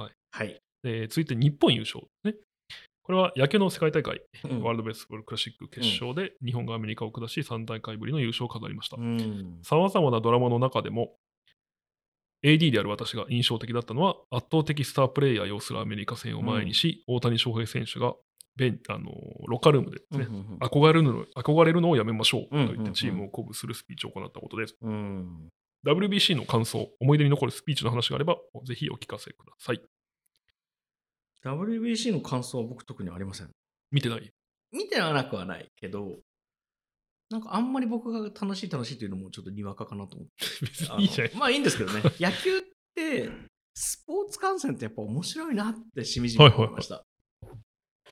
はい。 はい。 で、続いて日本優勝ね。これは野球の世界大会、 うんワールドベースボールクラシック決勝で日本がアメリカを下しさん大会ぶりの優勝を飾りました。 うんさまざまなドラマの中でも、エーディー である私が印象的だったのは、圧倒的スタープレイヤー擁するアメリカ戦を前にし、大谷翔平選手がベンあのロッカールームでですね、 うんうんうん憧れるの憧れるのをやめましょうとうんうんうん言ってチームを鼓舞するスピーチを行ったことです。 うんダブリュービーシー の感想、思い出に残るスピーチの話があれば、ぜひお聞かせください。 ダブリュービーシー の感想は僕特にありません。 見てない？ 見てはなくはないけど、なんかあんまり僕が楽しい楽しいというのもちょっとにわかかなと思って。 別にいいじゃない。 まあいいんですけどね。野球ってスポーツ観戦ってやっぱ面白いなってしみじみ思いました。はいはいはい、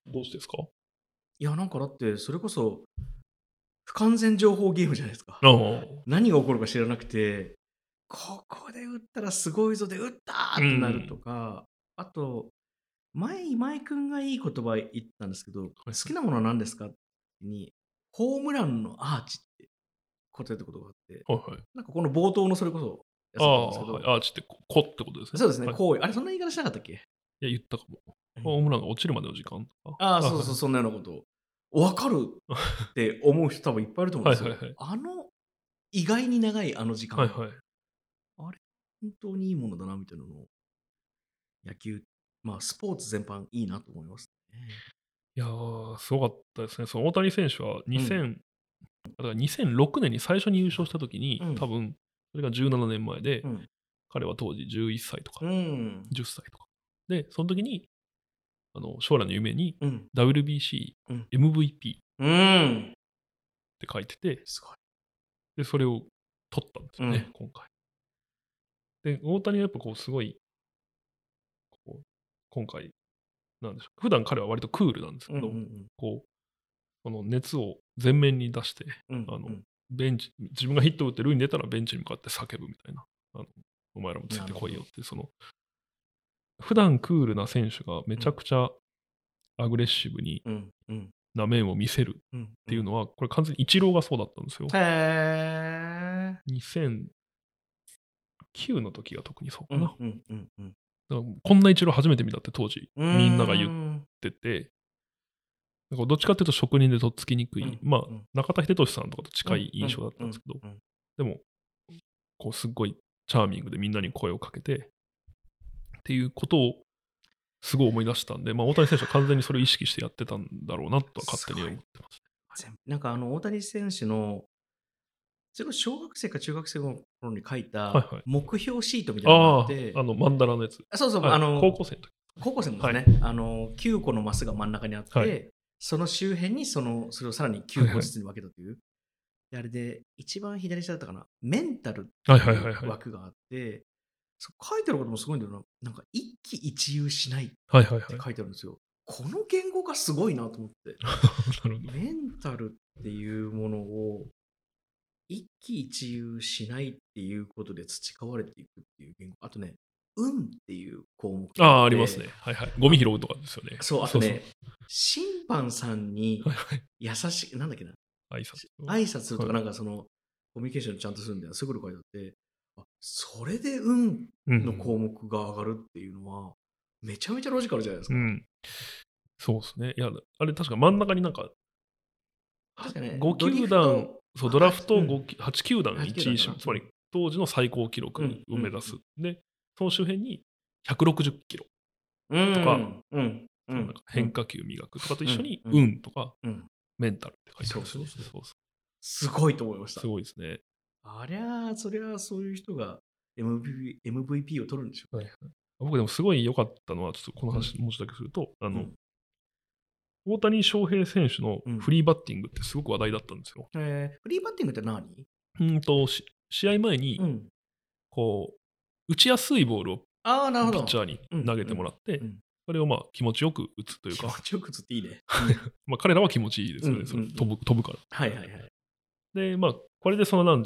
どうしてですか？ いやなんかだってそれこそ不完全情報ゲームじゃないですか。 あ何が起こるか知らなくて、ここで打ったらすごいぞで打ったーってなるとか、あと前今井君がいい言葉言ったんですけど、好きなものは何ですかにホームランのアーチって答えたことがあって、 はいはい、 なんかこの冒頭のそれこそやつだったんですけど、 あ、はい、アーチってこってことですね。 そうですね、 はい、 こうあれそんな言い方しなかったっけ？いや言ったかも。ホームランが落ちるまでの時間とか。 ああ、そうそう、そんなようなことを分かるって思う人多分いっぱいいると思うんですよ。はいはいはい、あの意外に長いあの時間、はいはい、あれ本当にいいものだなみたいなのを野球、まあスポーツ全般いいなと思います、ね。 いやー、すごかったですね。その大谷選手はにせん、うん、だからにせんろくねんに最初に優勝したときに、うん、多分それがじゅうななねんまえで、うん、彼は当時じゅういっさいとか、うん、じゅっさいとか。で、その時に、あの将来の夢に ダブリュービーシー エムブイピーって書いてて、すごい。で、それを取ったんですよね、うん、今回。で、大谷はやっぱこう、すごい、こう今回、なんでしょう、普段彼は割とクールなんですけど、うんうんうん、こう、この熱を前面に出して、うんうん、あのベンチ、自分がヒットを打って塁に出たらベンチに向かって叫ぶみたいな、あのお前らもついてこいよって、その、普段クールな選手がめちゃくちゃアグレッシブに、うんうんな面を見せるっていうのは、これ完全にイチローがそうだったんですよ。へー。にせんきゅうの時が特にそうかな。うんうんうんうん、だからこんなイチロー初めて見たって当時みんなが言ってて、なんかどっちかっていうと職人でとっつきにくい、うんうん、まあ中田英寿さんとかと近い印象だったんですけど、うんうんうん、でもこうすっごいチャーミングでみんなに声をかけてっていうことをすごい思い出したんで、まあ、大谷選手は完全にそれを意識してやってたんだろうなとは勝手に思ってますね。 なんかあの大谷選手の小学生か中学生の頃に書いた目標シートみたいなのがあって、はいはい、 あ, あのマンダラのやつ。 そうそう、 はい、 あの高校生の時。 高校生のですね、はい、あのきゅうこのマスが真ん中にあって、はい、その周辺にそのそれをさらにきゅうこずつに分けたという。はいはい、であれで一番左下だったかな、メンタルっていう枠があって、はいはいはいはい、書いてあることもすごいんだよな。なんか一喜一憂しないって書いてあるんですよ。はいはいはい、この言語がすごいなと思って。なるほど。メンタルっていうものを一喜一憂しないっていうことで培われていくっていう言語。あとね、運っていう項目があって。ああ、ありますね。はいはい。ゴミ拾うとかですよね。 そう、あとね、そうそう、審判さんに優しい、なんだっけな。 挨拶。 挨拶するとか、なんかその、はい、コミュニケーションちゃんとするんだよ。すぐ書いてあって、あ、それで運の項目が上がるっていうのは、めちゃめちゃロジカルじゃないですか。 うん、そうですね。いや、あれ確か真ん中になんか、 確かね、 ごきゅうだん、そうドラフトはちきゅうだんいちい、つまり当時の最高記録を目指す。うんうん、で、その周辺にひゃくろくじゅっキロとか、うんうんうん、なんか変化球磨くとかと一緒に、運とか、うん、メンタルって書いてあるんですよね。そうそうそう、 すごいと思いました。 すごいですね。 ありゃあ、そりゃそういう人が エムブイピー、エムブイピー を取るんでしょうね。はいはい、 僕でもすごい良かったのは、ちょっとこの話もうちょっとだけすると、うん、あの、うん大谷翔平選手のフリーバッティングってすごく話題だったんですよ。 うん、えー、フリーバッティングって何？ うんと試合前に、うん、こう打ちやすいボールをピッチャーに投げてもらって、それをまあ気持ちよく打つというか。 気持ちよく打つっていいね。 まあ彼らは気持ちいいですよね。うんうんうん、それ飛ぶ飛ぶから。 はいはいはい。 で、まあこれでそのなんでしょうね。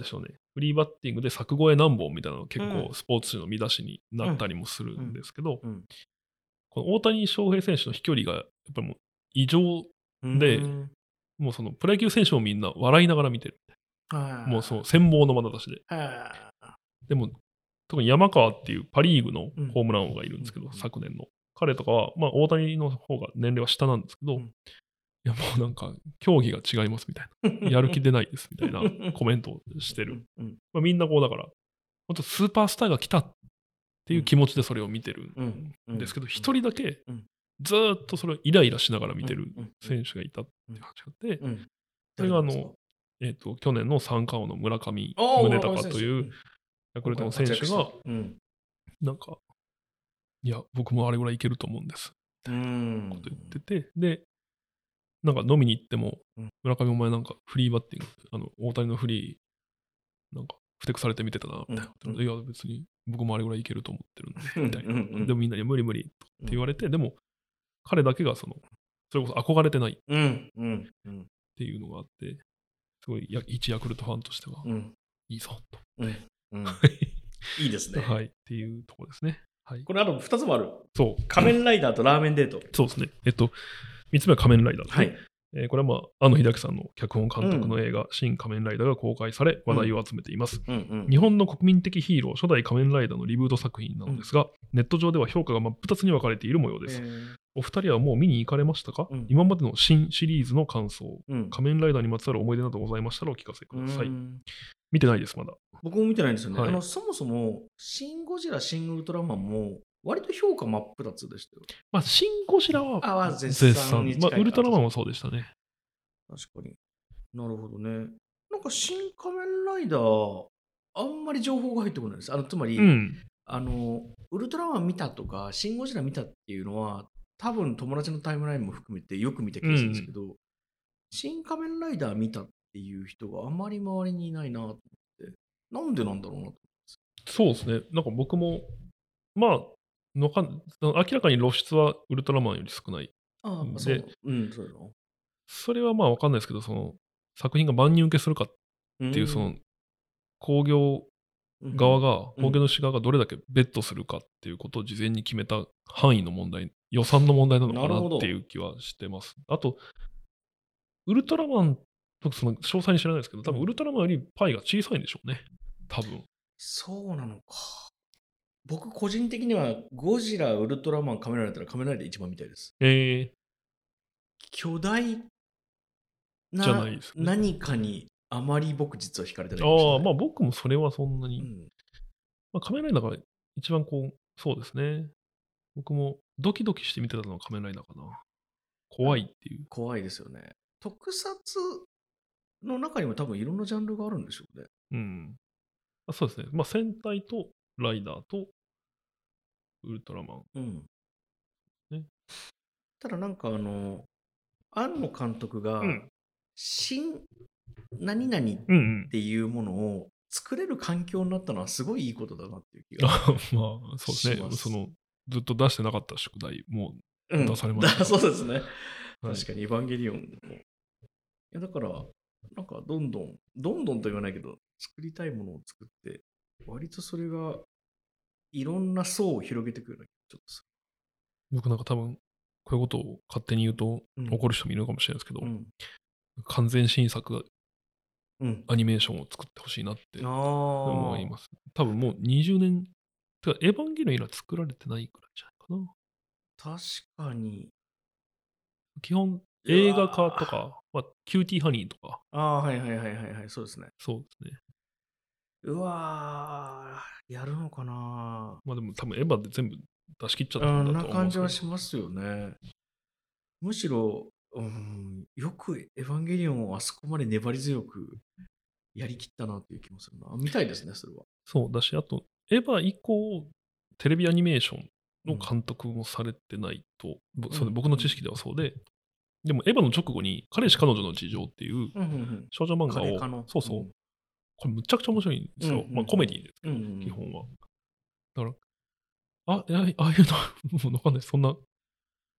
フリーバッティングで柵越え何本みたいなの結構スポーツ紙の見出しになったりもするんですけど、 うんうんこの大谷翔平選手の飛距離がやっぱりもう異常で、 うんもうそのプロ野球選手もみんな笑いながら見てる。もうその羨望の眼差しで。 はでも、特に山川っていうパ・リーグのうんホームラン王がいるんですけど、 うん昨年の。彼とかは、まあ、大谷の方が年齢は下なんですけど、 うんいやもうなんか、競技が違いますみたいな、やる気出ないですみたいなコメントをしてる。 うんうんまあ、みんなこうだから、本当スーパースターが来たっていう気持ちでそれを見てるうんうんんですけど、一人だけうんずーっとそれをイライラしながら見てるうんうん選手がいたっていう話があって、 うんそれがあ誰ですかの、えっと、去年の三冠王の村上ああ宗村上選手隆というヤクルトの選手が、 うんなんか、いや、僕もあれぐらいいけると思うんです。 うみたいんなこと言ってて、で、なんか飲みに行ってもうん、 村上お前なんかフリーバッティング、あの、大谷のフリー、なんか、ふてくされて見てたな、みたいな。 うんうんいや、別に僕もあれぐらいいけると思ってるんで、 うんみたいな。 うんうんでもみんなに無理無理って言われて、でも、彼だけがその、それこそ憧れてないっうんうんうんていうのがあって、すごいや一ヤクルトファンとしては、 うんいいぞと。 うんうんいいですね。 はい、っていうところですね。はい。 これあとふたつもある。 そう。 仮面ライダーとラーメンデート。 そうですね。えっと、みっつめは仮面ライダーですね。 はい。 えーこれは、まあ、庵野秀明さんの脚本監督の映画、新仮面ライダーが公開され、話題を集めています。 うんうん日本の国民的ヒーロー、初代仮面ライダーのリブート作品なのですが、ネット上では評価が真っ二つに分かれている模様です。 えーお二人はもう見に行かれましたか、 うん今までの新シリーズの感想、 うん仮面ライダーにまつわる思い出などございましたらお聞かせください。 うん見てないです、まだ。 僕も見てないんですよね。 はいあのそもそも、シン・ゴジラ、シン・ウルトラマンも、割と評価真っ二つでしたよ。 まあ、シン・ゴジラはあは絶絶賛。 賛に近いまあ、ウルトラマンもそうでしたね。 確かに。なるほどね。なんか、新仮面ライダー、あんまり情報が入ってこないです。あのつまり、 うん。 あの、ウルトラマン見たとか、シン・ゴジラ見たっていうのは、多分友達のタイムラインも含めてよく見た気がするんですけど、新仮面ライダー見たっていう人があまり周りにいないなと思って、なんでなんだろうなと。 そうですね。なんか僕も、まあ、のかん明らかに露出はウルトラマンより少ない。 ああ、 でそう。うん、そういうの。 それはまあわかんないですけど、その作品が万人受けするかっていう、その興行側が、 うん興行主側がどれだけベットするかっていうことを事前に決めた範囲の問題、予算の問題なのかななるほどっていう気はしてます。あと、ウルトラマン、僕その詳細に知らないですけど、多分ウルトラマンよりパイが小さいんでしょうね。多分。 そうなのか。僕個人的にはゴジラ、ウルトラマン、カメラライダーだったらカメラライダー一番見たいです。 え巨大なじゃないですね何かにあまり僕実は惹かれてー、 ないかもしれない。 ああ、まあ僕もそれはそんなに。 うんまあ、仮面ライダーが一番こう、そうですね。僕もドキドキして見てたのは仮面ライダーかな。怖いっていう。 怖いですよね。特撮の中にも多分いろんなジャンルがあるんでしょうね。 うん。あそうですね。まあ戦隊とライダーとウルトラマン。 うん。 ねただなんかあの、庵野監督が、 うん新何々っうんうん。 ていうものを作れる環境になったのはすごいいいことだなっていう気が。 あまあ、そうですねしま。すその、ずっと出してなかった宿題もうん出されましただそうですね。 はい確かに、エヴァンゲリオンも。いや、だから、なんか、どんどん、どんどんと言わないけど、作りたいものを作って、割とそれが、いろんな層を広げてくるようなちょっとす僕なんか多分、こういうことを勝手に言うとうん怒る人もいるかもしれないですけど、 うん。 完全新作うん。 アニメーションを作ってほしいなってああ。 思います。多分もうにじゅうねん、てかエヴァンゲリオン以来作られてないくらいじゃないかな。 確かに。 基本、映画化とか、まあ、キューティーハニーとか、 ああ、はいはいはいはいはい。そうですね。 そうですね。 うわー、やるのかな。 まあでも多分エヴァで全部出し切っちゃったうんん、 だな感じと思うんですけど。 はしますよね。むしろ、うん、よくエヴァンゲリオンをあそこまで粘り強くやりきったなっていう気もするな。見たいですね、それは。 そうだし、あと、エヴァ以降、テレビアニメーションのうん監督もされてないと、ぼんそれ僕の知識ではそうで、でもエヴァの直後に、彼氏彼女の事情っていううんうんうん。 少女漫画彼科のを、そうそう、 うんこれむちゃくちゃ面白いんですよ。 うんうんうんまあコメディですけど、 うんうんうん基本は。だから、あ、いやああいうの、もうわかんない、そんな、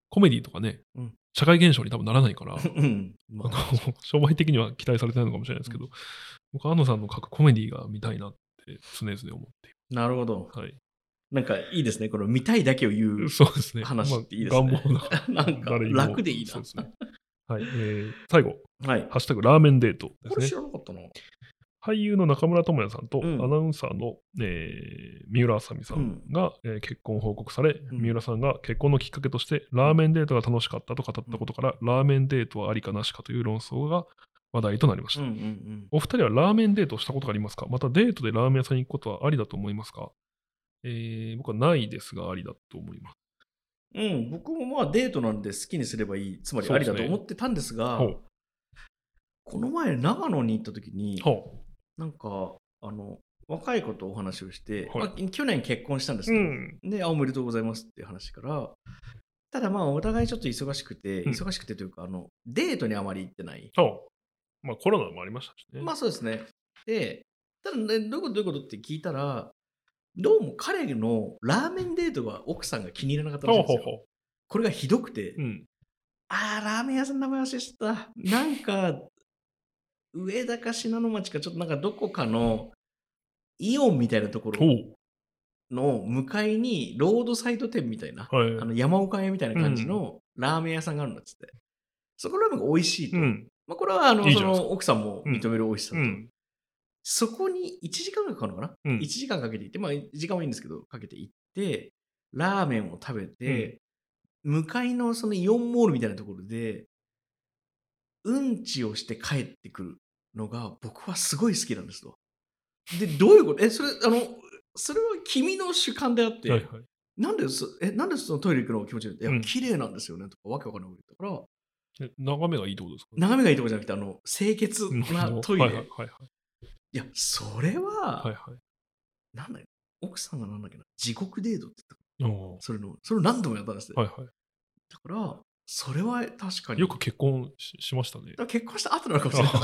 コメディとかね、 うん、 社会現象に多分ならないから、 うんまあ、 商売的には期待されてないのかもしれないですけど、うん、僕、安野さんの書くコメディが見たいなって常々思っている。 なるほど。 はい。 なんかいいですね。この見たいだけを言うそうですね。 話っていいですね。 まあ、願望だから。 なんか楽でいいな。 そうですね。はい。えー、最後、 はい。 ハッシュタグラーメンデートですね。 これ知らなかったな。 俳優の中村倫也さんと、 うん、 アナウンサーの、えー、三浦あさみさんが、うんえー、結婚を報告され、うん、三浦さんが結婚のきっかけとしてラーメンデートが楽しかったと語ったことから、うん、ラーメンデートはありかなしかという論争が話題となりました。うんうんうん、お二人はラーメンデートをしたことがありますか？またデートでラーメン屋さんに行くことはありだと思いますか？えー、僕はないですがありだと思います。 うん、僕もまあデートなんで好きにすればいい、つまりありだと思ってたんですが、すね、この前長野に行った時に、なんかあの若い子とお話をして、はいまあ、去年結婚したんですけど、うん、で、あ、おめでとうございますっていう話から、ただまあお互いちょっと忙しくて、うん、忙しくてというか、あのデートにあまり行ってない。 まあコロナもありましたしね。 まあそうですね。で、ただね、どういうことどういうことって聞いたら、どうも彼のラーメンデートが奥さんが気に入らなかったらしいんですよ。ほうほうほうこれがひどくて、うん、あー、ラーメン屋さんの名前忘れちゃった。なんか、上田か信濃町か、ちょっとなんかどこかのイオンみたいなところの向かいにロードサイド店みたいな、はい、あの山岡屋みたいな感じのラーメン屋さんがあるんだっつって、そこのラーメンが美味しいと。うん、まあ、これはあのいいその奥さんも認める美味しさと。うん、そこにいちじかんがかかるのかな、うん、いちじかんかけて行って、まあ時間はいいんですけど、かけて行って、ラーメンを食べて、うん、向かいのそのイオンモールみたいなところで、うんちをして帰ってくるのが僕はすごい好きなんですと。で、どういうことえ、それ、あの、それは君の主観であって、はいはい、なんでそ、え、なんでそのトイレ行くのが気持ちいいいや、うん、綺麗なんですよねとか、わけわかんないこと言ったから、 え、眺めがいいってことですか、ね、 眺めがいいとこじゃなくて、あの、清潔なトイレ。はいはいはいはい、いや、それは、はいはい、なんだよ、奥さんがなんだっけな、地獄デートって言った。それの、それを何度もやったんですよ。はいはい、だから、それは確かに。 よく結婚 し, しましたね。 結婚した後なのかもしれない。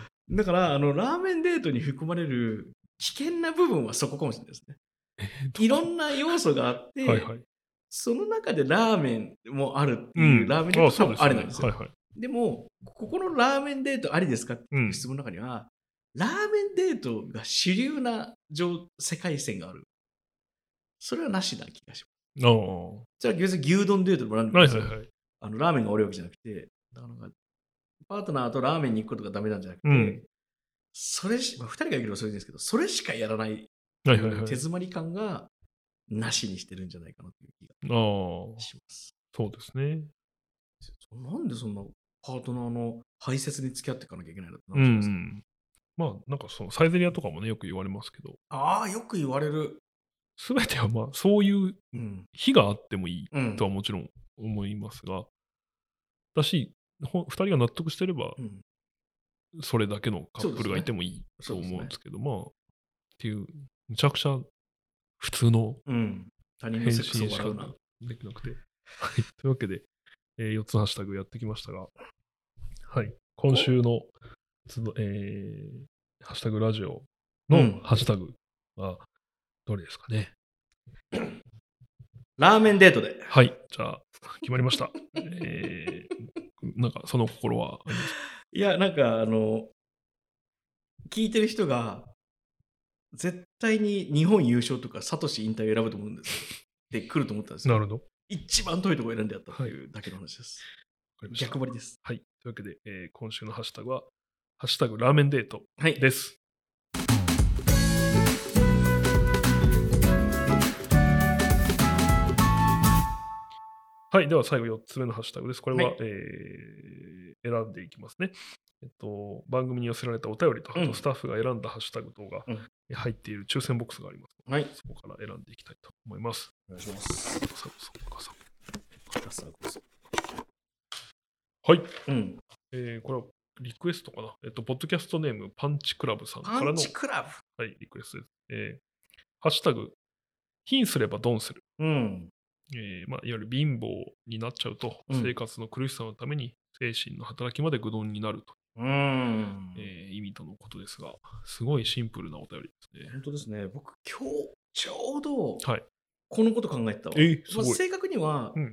だから、あの、ラーメンデートに含まれる危険な部分はそこかもしれないですね。いろんな要素があって、はいはい、その中でラーメンもあるっていう、うん、ラーメンデートもありなんですよ。で, すねはいはい、でも、ここのラーメンデートありですかっていう質問の中には、うん、ラーメンデートが主流な世界線がある。それはなしな気がします。じゃあ、別に牛丼デートでもなんでもいいですよ、はいはいはい、あのラーメンが悪いわけじゃなくて、だからパートナーとラーメンに行くことがダメなんじゃなくて、うん、それし、まあ、ふたりがいるのはそれですけど、それしかやらない手詰まり感がなしにしてるんじゃないかなという気がします。 そうですね。 なんでそんなパートナーの排泄に付き合っていかなきゃいけないんだってなっちゃいます、ね、うん、 まあ、なんかそのサイゼリヤとかもね、よく言われますけど。 ああ、よく言われる。 すべてはまあ、そういう日があってもいいとはもちろん思いますが、だし、ふたりが納得してれば、うん、それだけのカップルがいてもいいと思うんですけど、ね、まあ、っていう、むちゃくちゃ普通の返信しかできなくて。はい、というわけで、えー、よっつのハッシュタグやってきましたが、はい、今週の、えー、ハッシュタグラジオのハッシュタグはどれですかね。 ラーメンデートで。 はい、じゃあ、決まりました。えー、なんか、その心はありますか？ いや、なんか、あの、聞いてる人が、絶対に日本優勝とか、サトシ引退を選ぶと思うんですよ。で、来ると思ったんですよ。 なるほど。 一番遠いところを選んでやったっていうだけの話です。はい、逆張りです。 はい。というわけで、えー、今週のハッシュタグは、ハッシュタグラーメンデートです。はい、はい。では最後よっつめのハッシュタグです。これは、はい、えー、選んでいきますね。えっと、番組に寄せられたお便りと、あとスタッフが選んだハッシュタグ等が入っている抽選ボックスがありますので、はい、そこから選んでいきたいと思います。 お願いします。 はい。うん。えー、これはリクエストかな。えっと、ポッドキャストネームパンチクラブさんからの、 パンチクラブはい、リクエストです。えー、ハッシュタグ、貧すればドンする。うん。えーまあ、いわゆる貧乏になっちゃうと、うん、生活の苦しさのために精神の働きまで愚鈍になると、うんえー、意味とのことですが、すごいシンプルなお便りですね。 本当ですね。僕、今日ちょうど、はい、 このこと考えてたわ。 えすごい。 まあ、正確には、 うん、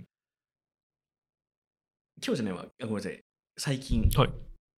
今日じゃないわ。あごめんなさい。最近。 はい。 い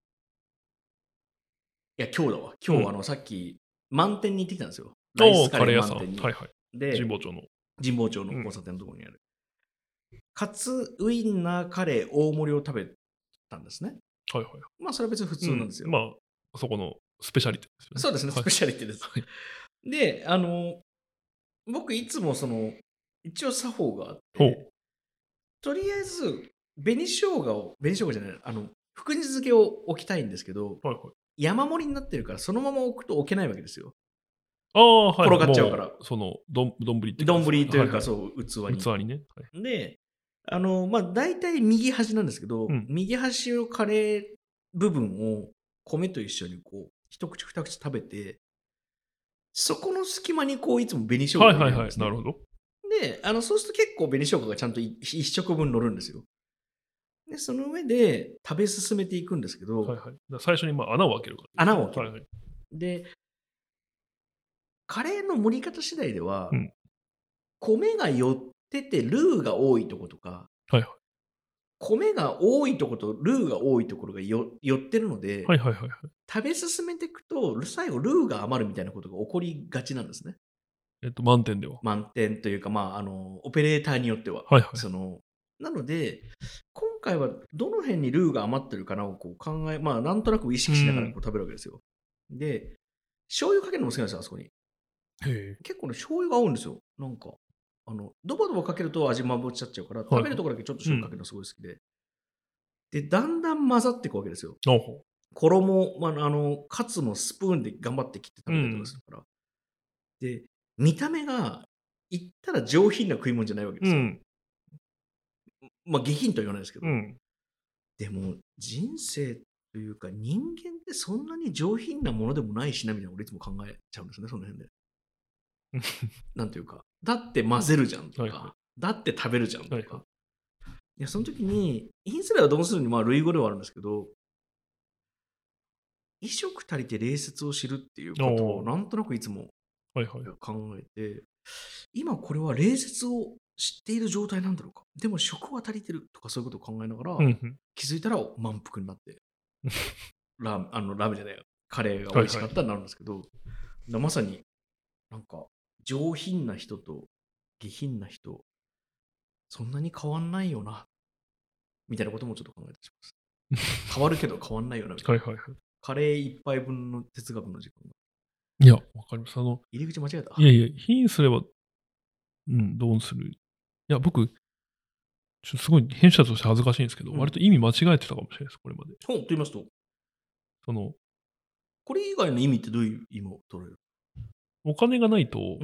や、今日だわ。今日、 うん、 あの、さっき、満点に行ってきたんですよ。ライおースカレカレー屋さん。 ー満点に。 はいはい。 で、 神保町の。 神保町のうん交差点のところにある。カツウインナーカレー大盛りを食べたんですね。 はいはい。 まあ、それは別に普通なんですよ。 うん、まあ、そこのスペシャリティですよね。 そうですね、 はいスペシャリティです。 はいで、あの、僕いつもその、一応作法があっほう。 て、とりあえず、紅生姜を、紅生姜じゃない、あの、福神漬けを置きたいんですけど、 はいはい。 山盛りになってるから、そのまま置くと置けないわけですよ。 ああ、はい、 転がっちゃうからもう、その、どん、どんぶりっていうか丼というか、 はいはい、 そう、器に。 器にね。はい、 で、あの、まあ、大体右端なんですけど、 うん、 右端のカレー部分を米と一緒にこう、一口二口食べて、そこの隙間にこう、いつも紅生姜をはいはいはい。 入れるんですね。 なるほど。 で、あの、そうすると結構紅生姜がちゃんとい一食分乗るんですよ。で、その上で食べ進めていくんですけど、 はいはい。だから最初にまあ穴を開けるから、 穴を開ける。 はいはい。 で、カレーの盛り方次第では、 うん。 米が寄っててルーが多いとことか、 はいはい。 米が多いとことルーが多いところがよ寄ってるので、 はいはいはいはい。 食べ進めていくと、最後ルーが余るみたいなことが起こりがちなんですね。 えっと、満点では。 満点というか、まあ、あの、オペレーターによっては。 はいはい。 その、なので、今回はどの辺にルーが余ってるかなをこう考え、まあ、なんとなく意識しながらこう食べるわけですよ。で、醤油かけるのも好きなんですよ、あそこに。 へえ。 結構ね、醤油が合うんですよ。なんか、あの、ドバドバかけると味まぶっちゃっちゃうから、 はいはい食べるところだけちょっと醤油かけるのすごい好きで。で、だんだん混ざっていくわけですよ。 あほ衣、まあ、あの、カツもスプーンで頑張って切って食べたりとかするから。で、見た目が、言ったら上品な食い物じゃないわけですよ。 うん。 まあ、下品とは言わないですけど。 うん。 でも、人生というか、人間ってそんなに上品なものでもないしな、みたいな俺いつも考えちゃうんですね、その辺で。なんていうか、だって混ぜるじゃんとか、 はいはいだって食べるじゃんとか。 はいはいいや、その時に、インスラはどうするに、まあ、類語ではあるんですけど、衣食足りて礼節を知るっていうことを、 おーなんとなくいつもはいはい。 考えて、今これは礼節を知っている状態なんだろうか。でも食は足りてるとかそういうことを考えながら、 うんうん。 気づいたら満腹になって、ラーメン、あのラーメンじゃないよ。カレーが美味しかったになるんですけど、だまさになんか上品な人と下品な人、そんなに変わんないよな、みたいなこともちょっと考えてしまいます。変わるけど変わんないよな、みたいな。 はいはいはい。 カレー一杯分の哲学の時間が。 いや、わかります。あの、 入り口間違えた。 いやいや、品すれば、うん、どうする。いや、僕、ちょすごい編集者として恥ずかしいんですけど、 うん割と意味間違えてたかもしれないです、これまで。 本と言いますと、 その、 これ以外の意味ってどういう意味を取れる？ お金がないと、 うん。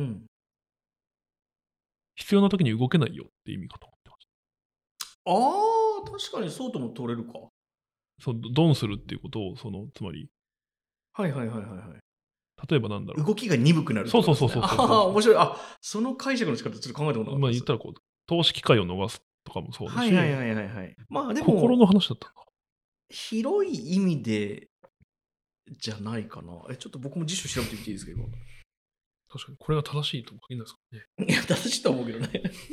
必要な時に動けないよって意味かと思ってましああ、確かにそうとも取れるか。 た。そう、ドンするっていうことを、その、つまり、 はいはいはいはいはい。 例えばなんだろう。 動きが鈍くなるってことですね。 そうそうそうそうそうそうああ、面白い。あ、その解釈の仕方ちょっと考えたことなかったです。 まあ言ったらこう、投資機会を逃すとかもそうだし、 はいはいはいはいはい。まあで心も、 の話だったんだ。 広い意味でじゃないかな。え、ちょっと僕も辞書調べてみていいですか、今。 確かに、これが正しいとも限らないですかね。 いや、正しいとは思うけどね。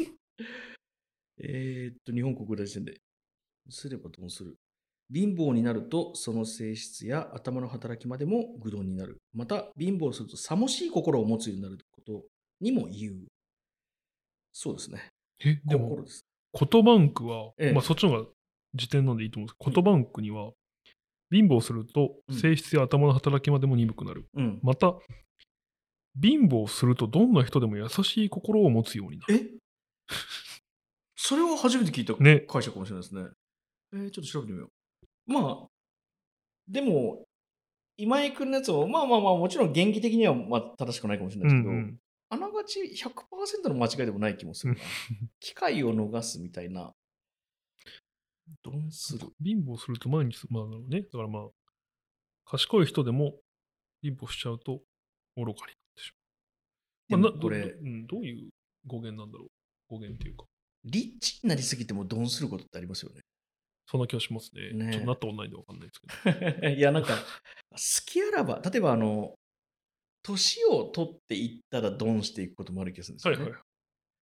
えーっと、日本国語大辞典で。すればどうする。貧乏になると、その性質や頭の働きまでも愚鈍になる。また、貧乏すると、さもしい心を持つようになることにも言う。そうですね。 え、でも、 心です。 コトバンクは、 ええまあそっちの方が辞典なんでいいと思うんですけど、コトバンクには、貧乏するとうん性質や頭の働きまでも鈍くなる。 うん。 また、貧乏するとどんな人でも優しい心を持つようになる。 えそれは初めて聞いたね。 解釈かもしれないですね。えー、ちょっと調べてみよう。まあ、でも、今井君のやつも、まあまあまあ、もちろん元気的にはまあ正しくないかもしれないですけど、 うんうん。 あながちひゃくパーセントの間違いでもない気もするな。機会を逃すみたいな。ドンする。 貧乏すると毎日、まあなるほどね。だからまあ、賢い人でも貧乏しちゃうと愚かになってしでまう。まあ、などどもこれ、 うんどういう語源なんだろう。語源っていうか。 リッチになりすぎてもドンすることってありますよね。 そんな気がしますね。 ねえちょっとなったことないんでわかんないですけど。 いや、なんか、好きあらば、例えばあの、年を取っていったらドンしていくこともある気がするんですよね。 はいはい。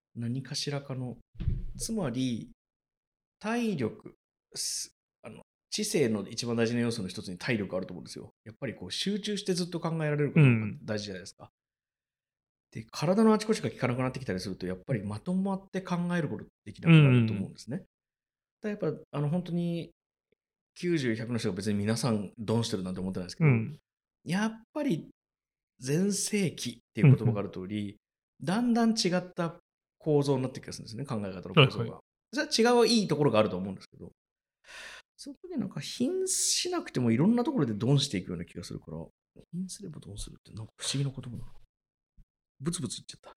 何かしらかの、つまり、体力、あの知性の一番大事な要素の一つに体力あると思うんですよ。やっぱりこう集中してずっと考えられることが大事じゃないですか。うん、で、体のあちこちが効かなくなってきたりすると、やっぱりまとまって考えることできなくなると思うんですね。うん、だからやっぱあの本当にきゅうじゅう、ひゃくの人が別に皆さんドンしてるなんて思ってないですけど、うん、やっぱり全盛期っていう言葉がある通り、うん、だんだん違った構造になってきますんですね、考え方の構造が。はいはい、それは違ういいところがあると思うんですけど、その時なんか貧しなくてもいろんなところでドンしていくような気がするから、貧すればドンするってなんか不思議な言葉なの。ブツブツ言っちゃった。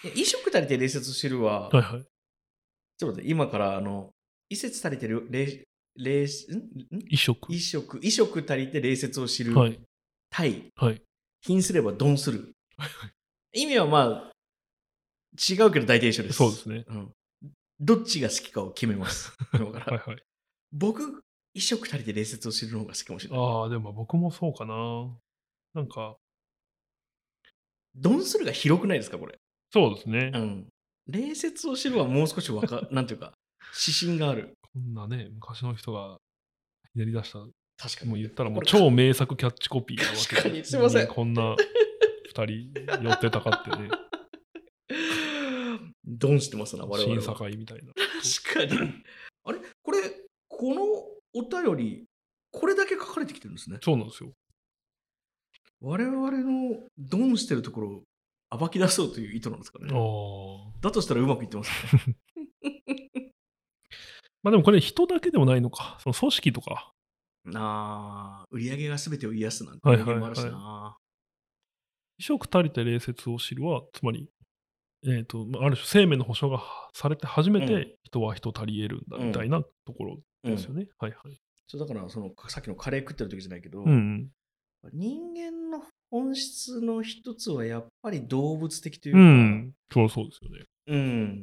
衣食足りて礼節知るは、はいはい、ちょっと待って、今からあの、衣節足りてる礼、礼、ん衣食。 衣食、衣食足りて礼節を知る。はい。対。はい。貧すればドンする。意味はまあ、違うけど大体一緒です。 そうですね。 うん。どっちが好きかを決めます。はいはい。僕、衣食足りて礼節を知るのが好きかもしれない。 ああ、でも僕もそうかな。なんか、 ドンするが広くないですか、これ。 そうですね。 うん。礼節を知るはもう少しわか、なんていうか、指針がある。 こんなね、昔の人がやりだした、 確かに。 もう言ったらもう超名作キャッチコピーなわけで。 確かに、すいません。 こんなふたり寄ってたかってね。 ドンしてますな、我々は。 審査会みたいな。 確かに。あれこれ、このお便り、これだけ書かれてきてるんですね。 そうなんですよ。 我々のドンしてるところを暴き出そうという意図なんですかね。だとしたらうまくいってますね。 まあでもこれ人だけでもないのか。その組織とか。 ああ、売り上げが全てを癒すなんて名言もあるしな。はいはいはい、 衣食足りて礼節を知るは、つまり、えーと、ある種生命の保障がされて初めて人は人足り得るんだみたいなところですよね。うんうん、はいはい。 そうだからそのさっきのカレー食ってる時じゃないけど、 うんうん、 人間の本質の一つはやっぱり動物的というか、 うん、そうそうですよね。 うん、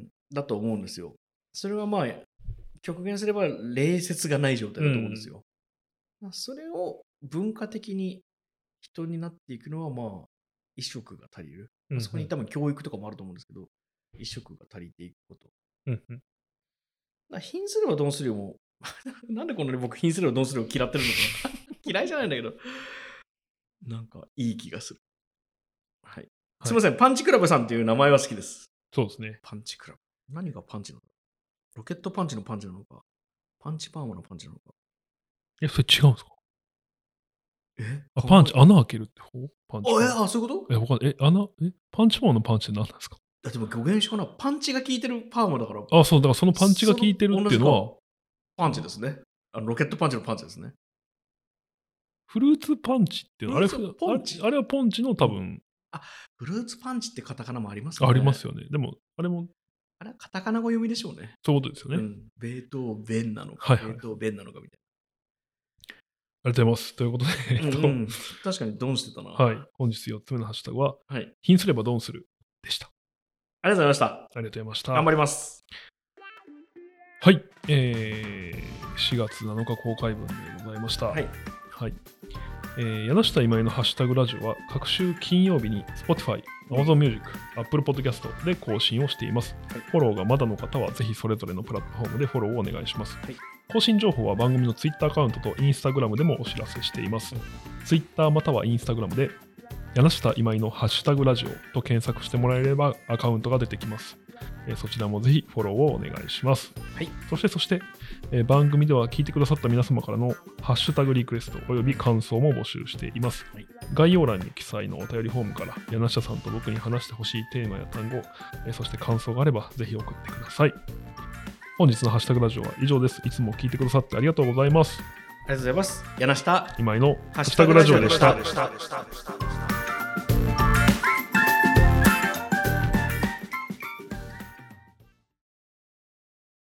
だと思うんですよ。それはまあ極限すれば礼節がない状態だと思うんですよ。うん、それを文化的に人になっていくのはまあ衣食が足りる。うんうん、そこに多分教育とかもあると思うんですけど、衣食が足りていくこと。うんうん、だ貧すればどうするよもなんでこんなに僕貧すればどうするを嫌ってるのか嫌いじゃないんだけど、なんかいい気がする。はい。すみません、はい、パンチクラブさんっていう名前は好きです。 そうですね。 パンチクラブ。何がパンチなのか。ロケットパンチのパンチなのか。パンチパーマのパンチなのか。 え、それ違うんですか？ えあ、パンチ、穴開けるって方？パンチ。 あ、え、あ、そういうこと？ え、わかんない。え、穴、え、パンチパーマのパンチって何なんですか？ だってもう語源書かな。パンチが効いてるパーマだから。 あ、そう、だからそのパンチが効いてるっていうのは。 パンチですね。あのロケットパンチのパンチですね。 フルーツパンチっていうのは、あれ、ポンチあれはポンチの多分、うん。 あ、フルーツパンチってカタカナもありますよね。 ありますよね。でも、あれも。 あれはカタカナ語読みでしょうね。 そういうことですよね。 うん、ベートーベンなのか、はいはい、ベートーベンなのかみたいな。 ありがとうございます。ということで、えっと、うんうん、 確かにドンしてたな。 はい。本日よっつめのハッシュタグは、はい、貧すればドンするでした。 ありがとうございました。 ありがとうございました。 頑張ります。 はい。えー、しがつなのか公開分でございました。はい。はい。えー、柳下今井のハッシュタグラジオは各週金曜日に Spotify、Amazon Music、Apple Podcast で更新をしています、はい。フォローがまだの方はぜひそれぞれのプラットフォームでフォローをお願いします。はい、更新情報は番組の Twitter アカウントと Instagram でもお知らせしています。うん、Twitter または Instagram で柳下今井のハッシュタグラジオと検索してもらえればアカウントが出てきます。えー、そちらもぜひフォローをお願いします。はい、そしてそして、えー、番組では聞いてくださった皆様からのハッシュタグリクエストおよび感想も募集しています。はい、概要欄に記載のお便りフォームから柳下さんと僕に話してほしいテーマや単語、えー、そして感想があればぜひ送ってください。本日のハッシュタグラジオは以上です。いつも聞いてくださってありがとうございます。 ありがとうございます。柳下今井のハッシュタグラジオでした。